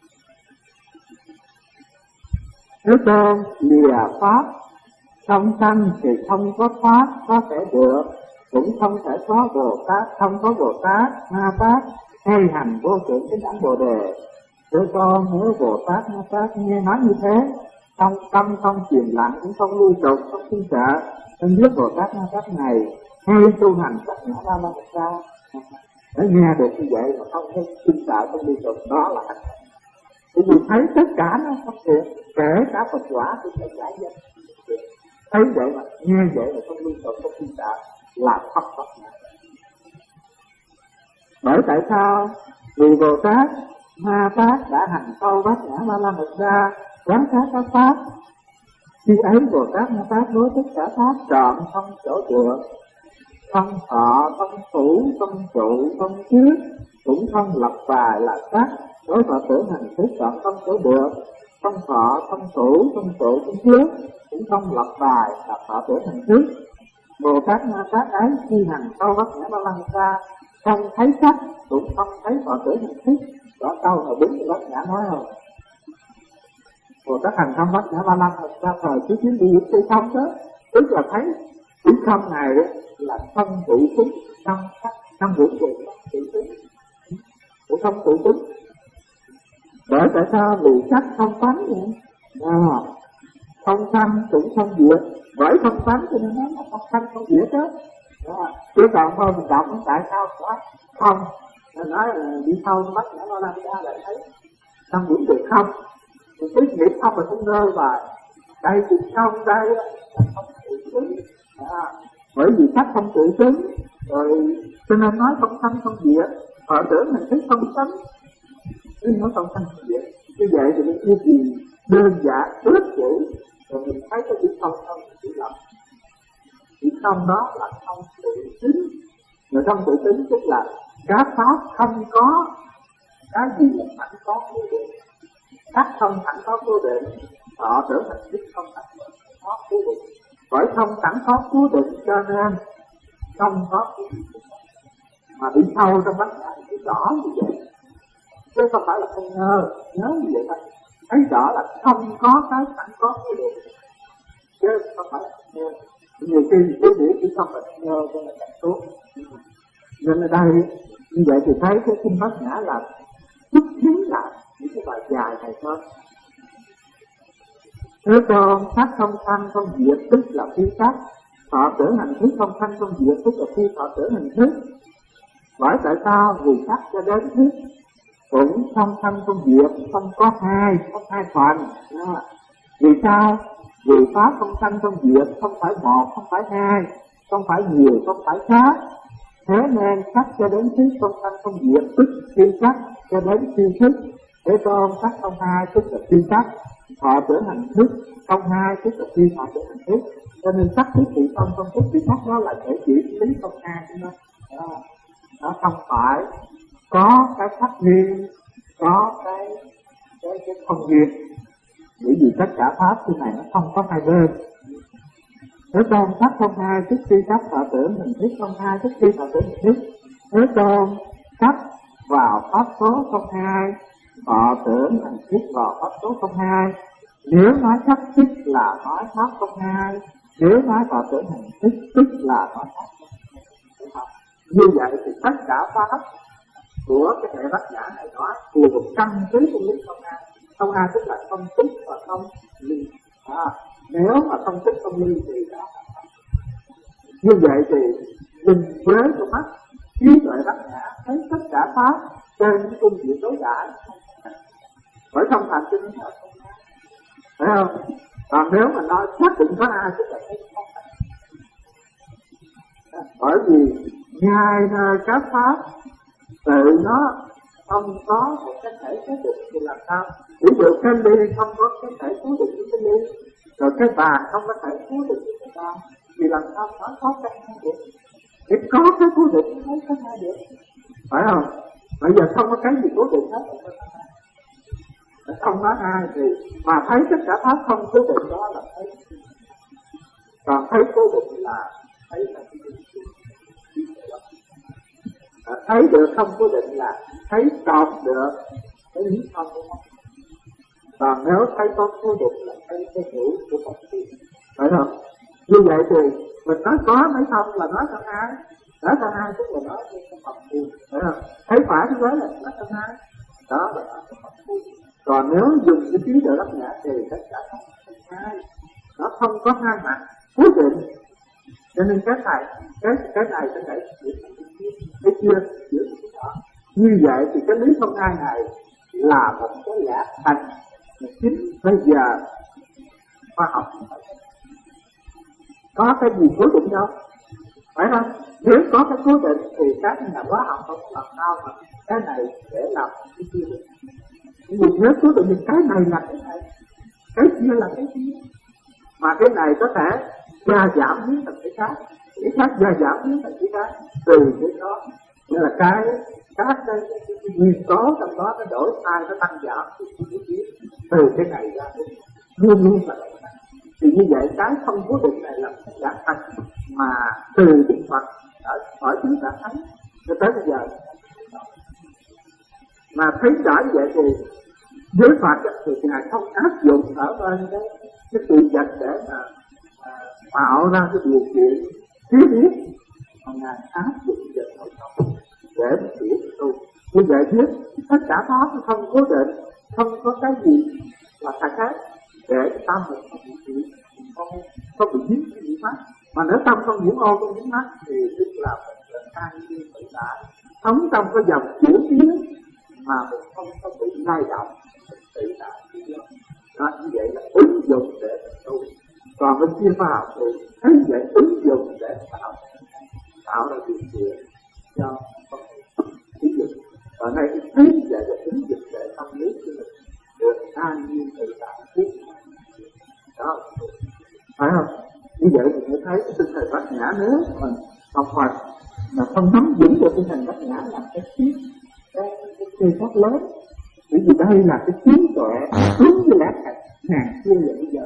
Thế tôn lìa pháp không tâm thì không có pháp có thể được, cũng không thể có Bồ Tát, không có Bồ Tát, Ma Tát hay hành vô thượng chánh đẳng Bồ Đề. Thế tôn nếu Bồ Tát, Ma Tát nghe nói như thế, không tâm không chìm lặng cũng không lưu tục, không kinh sợ, nên biết Bồ Tát, Ma Tát này hay tu hành tất cả ba la mật đa. Để nghe được như vậy mà không có kinh sợ, không lưu tục, đó là hành. Bởi vì thấy tất cả nó không thiện, kể cả Phật quả cũng phải giải danh. Thấy vậy mà, nghe vậy mà không lưu tục, không kinh sợ, là thấp Phật nhã. Bởi tại sao? Vì Bồ Tát, Ma Tát đã hành sâu bát nhã ba la mật đa, quán sát các pháp. Khi ấy Bồ Tát, Ma Tát đối tất cả pháp trọn không chỗ dựa, không thọ, không thủ, không trụ, không trước, cũng không lập bài là sắc. Đối thọ tưởng hành thức trọn không chỗ được, không thọ, không thủ, không trụ, không trước, cũng không lập bài là thọ tưởng hành thức. Bồ Tát, Ma Tát ấy khi hành sâu bát nhã ba la mật đa, không thấy sắc, cũng không thấy thọ tưởng hành thức. Đó câu là đúng Bát Nhã nói không? Bồ Tát hành không Bát Nhã ba la mật đa thời chứ chuyến đi những cây không đó, tức là thấy cái không này là không tự tính, không sắc, không vũ trụ, không tự tính, cũng không tự tính. Bởi tại sao? Vì sắc không tánh vậy, à, không sanh cũng không diệt, bởi không tánh cho nên nó là không sanh không diệt đó. Chứ còn thôi mình đọc nó tại sao quá không? Nó nói là đi sâu Bát Nhã ba la mật đa lại thấy không vũ trụ không, mình cứ nghĩ không mà không nơi bài đây thì không đây là không tự tính. À, bởi vì sắc không tự tính rồi cho nên nói không sanh không diệt, họ tưởng mình thấy không sanh nhưng nó không sanh không diệt. Như vậy thì mình yêu gì đơn giản rất chữ rồi mình thấy cái chữ không không chữ lầm. Chữ không đó là không tự tính, người không tự tính tức là các pháp không có cái gì là sẵn có cố định, sắc không sẵn có cố định, họ tưởng hành thức không sẵn có cố định. Bởi không sẵn có cố định cho nên không có cố định, mà đi sâu trong Bát Nhã thì rõ như vậy, chứ không phải là không ngờ. Nhớ như vậy thôi, thấy rõ là không có cái sẵn có cố định, chứ không phải là không ngờ. Nhiều khi cái nghĩa chỉ không phải không ngờ cho nên là tốt. Nên ở đây như vậy thì thấy cái kinh Bát Nhã là chút xíu là những cái bài dài này thôi. Thế tôn sắc không sanh không diệt tức là phi sắc, thọ tưởng hành thức không sanh không diệt tức là phi thọ tưởng hành thức. Bởi tại sao? Vì sắc cho đến thức cũng không sanh không diệt, không có hai, không hai phần. Đó. Vì sao? Vì pháp không sanh không diệt, không phải một, không phải hai, không phải nhiều, không phải khác. Thế nên sắc cho đến thức không sanh không diệt tức phi sắc cho đến phi thức. Thế tôn sắc không hai tức là phi sắc, thọ tưởng hành thức không hai tức là phi thọ tưởng hành thức. Cho nên sắc thức thì không không thức thì sắc đó là thể chỉ lý không hai cho nó. Đó. Nó không phải có cái sắc riêng, có cái cái cái không riêng. Bởi vì tất cả pháp như này nó không có hai bên. Thế tôn sắc không hai tức phi sắc, thọ tưởng hành thức không hai tức phi thọ tưởng hành thức. Thế tôn sắc vào pháp số không hai, thọ tưởng hành thức vào pháp số không hai. Nếu nói sắc tức là nói pháp không hai, nếu nói thọ tưởng hành thức tức là nói pháp không hai. Như vậy thì tất cả pháp của cái hệ Bát Nhã này nói phù hợp căn cứ của lý không hai. Không hai tức là không tức và không ly. À, nếu mà không tức không ly thì đó. Như vậy thì nhìn với con mắt trí tuệ Bát Nhã thấy tất cả pháp trên những cung diện đối đại, bởi không thành cho nên là không hai, phải không? Còn nếu mà nói xác định có hai tức là không thành. Bởi vì ngay nơi các pháp tự nó không có một cái thể cố định thì làm sao? Ví dụ cái ly không có cái thể cố định với cái ly, rồi cái bàn không có thể cố định với cái bàn, thì làm sao nó có cái hai được? Thì có cái cố định mới có hai được, phải không? Bây giờ không có cái gì cố định hết, không có ai thì mà thấy tất cả pháp không cố định đó là thấy, còn thấy cố định là thấy là cái gì? À, thấy được không cố định là thấy trọn được cái lý không của nó. Còn nếu thấy có cố định là thấy cái hữu của Phật tiên, phải không? Như vậy thì mình nói có mấy không là nói thân hai, nói thân hai tức là nói cái Phật tiên, phải không? Thấy phải thì nói là nói thân hai, đó là nói cái Phật tiên. Còn nếu dùng cái trí tuệ đắc nhã thì tất cả không thân hai, nó không có hai mặt cố định. Cho nên cái này, cái cái này cái này cái kia giữa cái đó. Như vậy thì cái lý không hai này là một cái lẽ thành chính bây giờ khoa học có cái gì cố định đâu, phải không? Nếu có cái cố định thì cái nhà hóa học không làm sao mà cái này để làm cái kia được. Nhưng nếu cố định thì cái này là cái này, cái kia là cái kia, mà cái này có thể gia giảm biến thành cái khác, cái khác gia giảm biến thành cái khác, từ cái đó nên là cái các cái, cái, cái, cái nguyên tố trong đó nó đổi sai, nó tăng giảm từ cái này ra luôn luôn là vậy. Thì như vậy cái không cố định này là một giả thành mà từ Đức Phật ở ở chúng ta thấy cho tới bây giờ mà thấy rõ như vậy thì với Phật thì ngài không áp dụng ở bên cái cái sự vật để mà à, tạo ra cái điều kiện thiết biết, mà ngài áp dụng vật nội tâm để mà hiểu tu. Như vậy biết tất cả pháp nó không cố định, không có cái gì là thật hết, để tâm mình không bị không không bị dính cái gì mắt. Mà nếu tâm không nhiễm ô không dính mắt thì tức là mình là an nhiên tự tại, sống trong cái dòng chuyển biến mà mình không có bị lay động, tự tại. Đó, như vậy là ứng dụng để tu. Còn bên kia khoa học thì thấy vậy ứng dụng để tạo tạo ra điều kiện cho con người ứng dụng. Và đây thấy vậy là ứng dụng để tâm lý của mình được an nhiên tự tại trước. Đó, phải không? Như vậy thì mới thấy cái tinh thần bát nhã. Nếu mình học Phật mà không nắm vững được tinh thần bát nhã là cái cái cái cái pháp lớn. Bởi vì đây là cái trí tuệ đúng với lẽ thật ngàn xưa và bây giờ.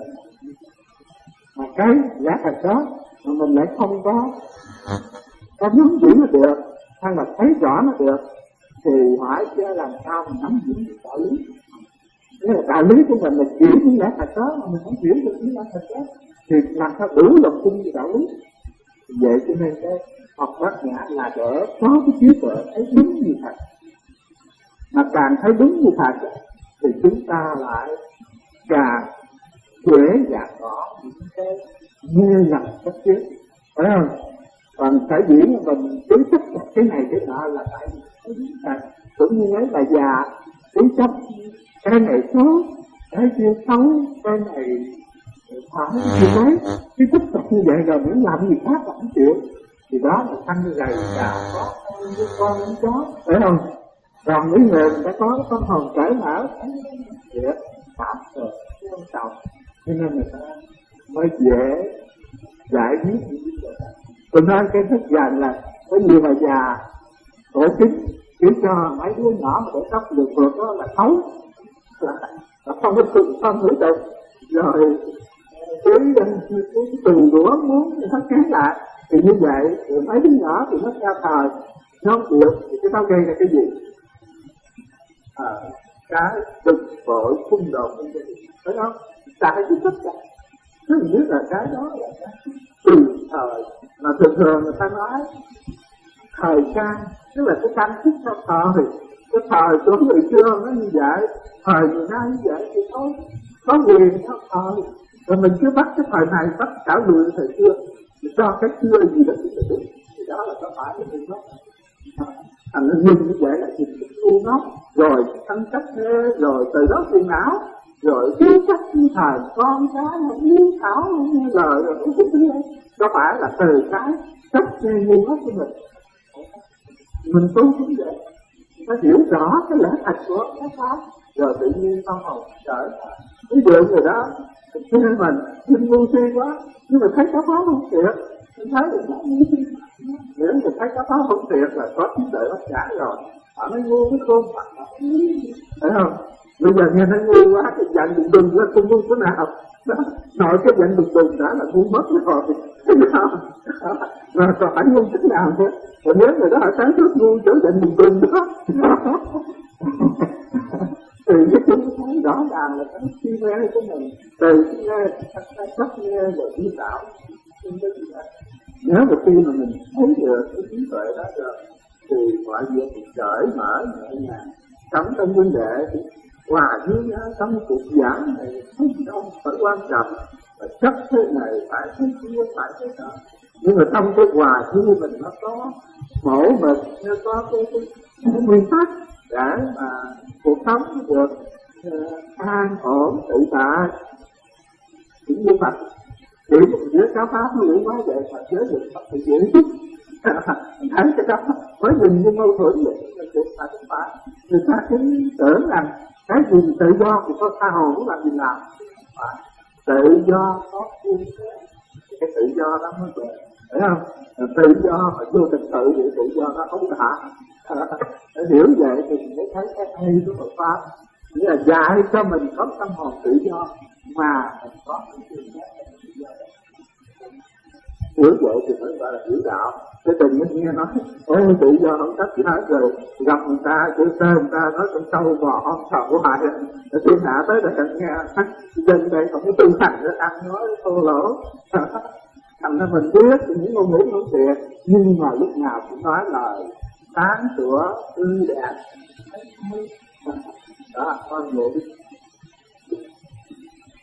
Mà cái lẽ thật đó mà mình lại không có có nắm vững nó được, hay là thấy rõ nó được, thì hỏi chứ làm sao mình nắm vững được đạo lý. Thế là đạo lý của mình là hiểu những lẽ thật đó mà mình không hiểu được những lẽ thật đó thì làm sao đủ lòng tin về đạo lý. Vậy cho nên cái học bát nhã là để có cái trí tuệ thấy đúng như thật. Mà càng thấy đúng như thật thì chúng ta lại càng dễ dàng bỏ những cái mê lầm chấp trước, phải không? Còn phải dĩ mà mình cứ chấp cái này cái nọ là tại vì thấy đúng thật. Cũng như mấy bà già cứ chấp cái này xấu, cái kia xấu, cái này phải như thế, cứ tiếp tục như vậy rồi muốn làm gì khác là không chịu, thì đó là thân gầy già có với con với chó, phải không? Còn những người đã có cái tâm hồn cởi mở dễ tạm rồi chứ không trọng, cho nên người ta mới dễ giải quyết những vấn đề này. Tôi nói cái thức dành là có nhiều bà già cổ kính chỉ cho mấy đứa nhỏ mà để tóc được vượt đó là xấu, là, là không có tự không hữu tục, rồi cái cái từ đũa muốn nó khác lại thì như vậy, rồi mấy đứa nhỏ thì nó theo thời nó không được thì cái tao gây là cái gì? À, cái bực bội xung đột trong gia đình, phải không? Tại cái tất cả nó biết là cái đó là cái từ thời mà thường thường người ta nói thời trang, tức là cái trang thức theo thời, cái thời của người xưa nó như vậy, thời người nay như vậy thì thôi có quyền theo thời, rồi mình cứ bắt cái thời này bắt cả người thời xưa cho cái xưa gì đó thì đó là có phải cái gì đó. Thành nó nhìn như vậy là nhìn cái tu nó, rồi thân cách thế, rồi từ đó phiền não, rồi cứ cách như thời con cái không biết thảo không nghe lời, rồi cũng thích thế. Có phải là từ cái cách nghe ngu hết của mình. Mình tu cũng vậy, nó hiểu rõ cái lẽ thật của cái pháp, rồi tự nhiên tâm hồn trở lại. Ví dụ người đó tin mình tin ngu si quá, nhưng mà thấy cái pháp không thiệt, mình thấy là nó ngu si. Nếu mình thấy cái pháp không thiệt là có trí tuệ bất giả rồi, họ nói ngu cái khôn mặt, thấy không? Bây giờ nghe thấy ngu quá, cái giận đùng đùng lên không ngu thế nào, nội cái giận đùng đùng đã là ngu mất rồi, thấy không? Rồi còn phải ngu thế nào nữa? Rồi nếu người đó họ sáng suốt ngu trở giận đùng đùng đó, từ cái chúng thấy rõ ràng là cái suy nghe của mình, từ cái nghe, cái cách nghe và trí đạo. Nếu một khi mà mình thấy được cái trí tuệ đó rồi, thì mọi việc mình cởi mở nhẹ nhàng, sống trong vấn đề hòa với trong cuộc giảng này không đâu phải quan trọng, và chấp thế này phải thế kia phải thế đó. Nhưng mà trong cái hòa với mình nó có mẫu mực, nó có cái, cái, cái nguyên tắc để mà cuộc sống được uh, an ổn tự tại. Cũng như Phật chỉ một giới giáo pháp nó nghĩ quá vậy, mà giới được Phật thì dễ chút. Thấy cái đó mới nhìn như mâu thuẫn vậy, nhưng mà chuyện là không phải. Người ta cứ tưởng rằng cái gì tự do thì có tha hồ cũng làm gì làm. Phải. Tự do có phương thế, cái tự do đó mới bền, thấy không? Tự do mà vô tình tự thì tự do nó không đã. Hiểu vậy thì mình mới thấy cái hay của Phật pháp, nghĩa là dạy cho mình có tâm hồn tự do mà mình có cái tự do. Hiểu vậy thì mới gọi là hiểu đạo. Cái tình mới nghe nói ôi tự do không cách gì hết, rồi gặp người ta chữ tên người ta nói con sâu bò không sầu hoài rồi thiên hạ tới là cần nghe dân đây không có tu hành nó ăn nói thô lỗ. Thành ra mình biết những ngôn ngữ không thiệt, nhưng mà lúc nào cũng nói lời sáng sủa tươi đẹp. Đó con người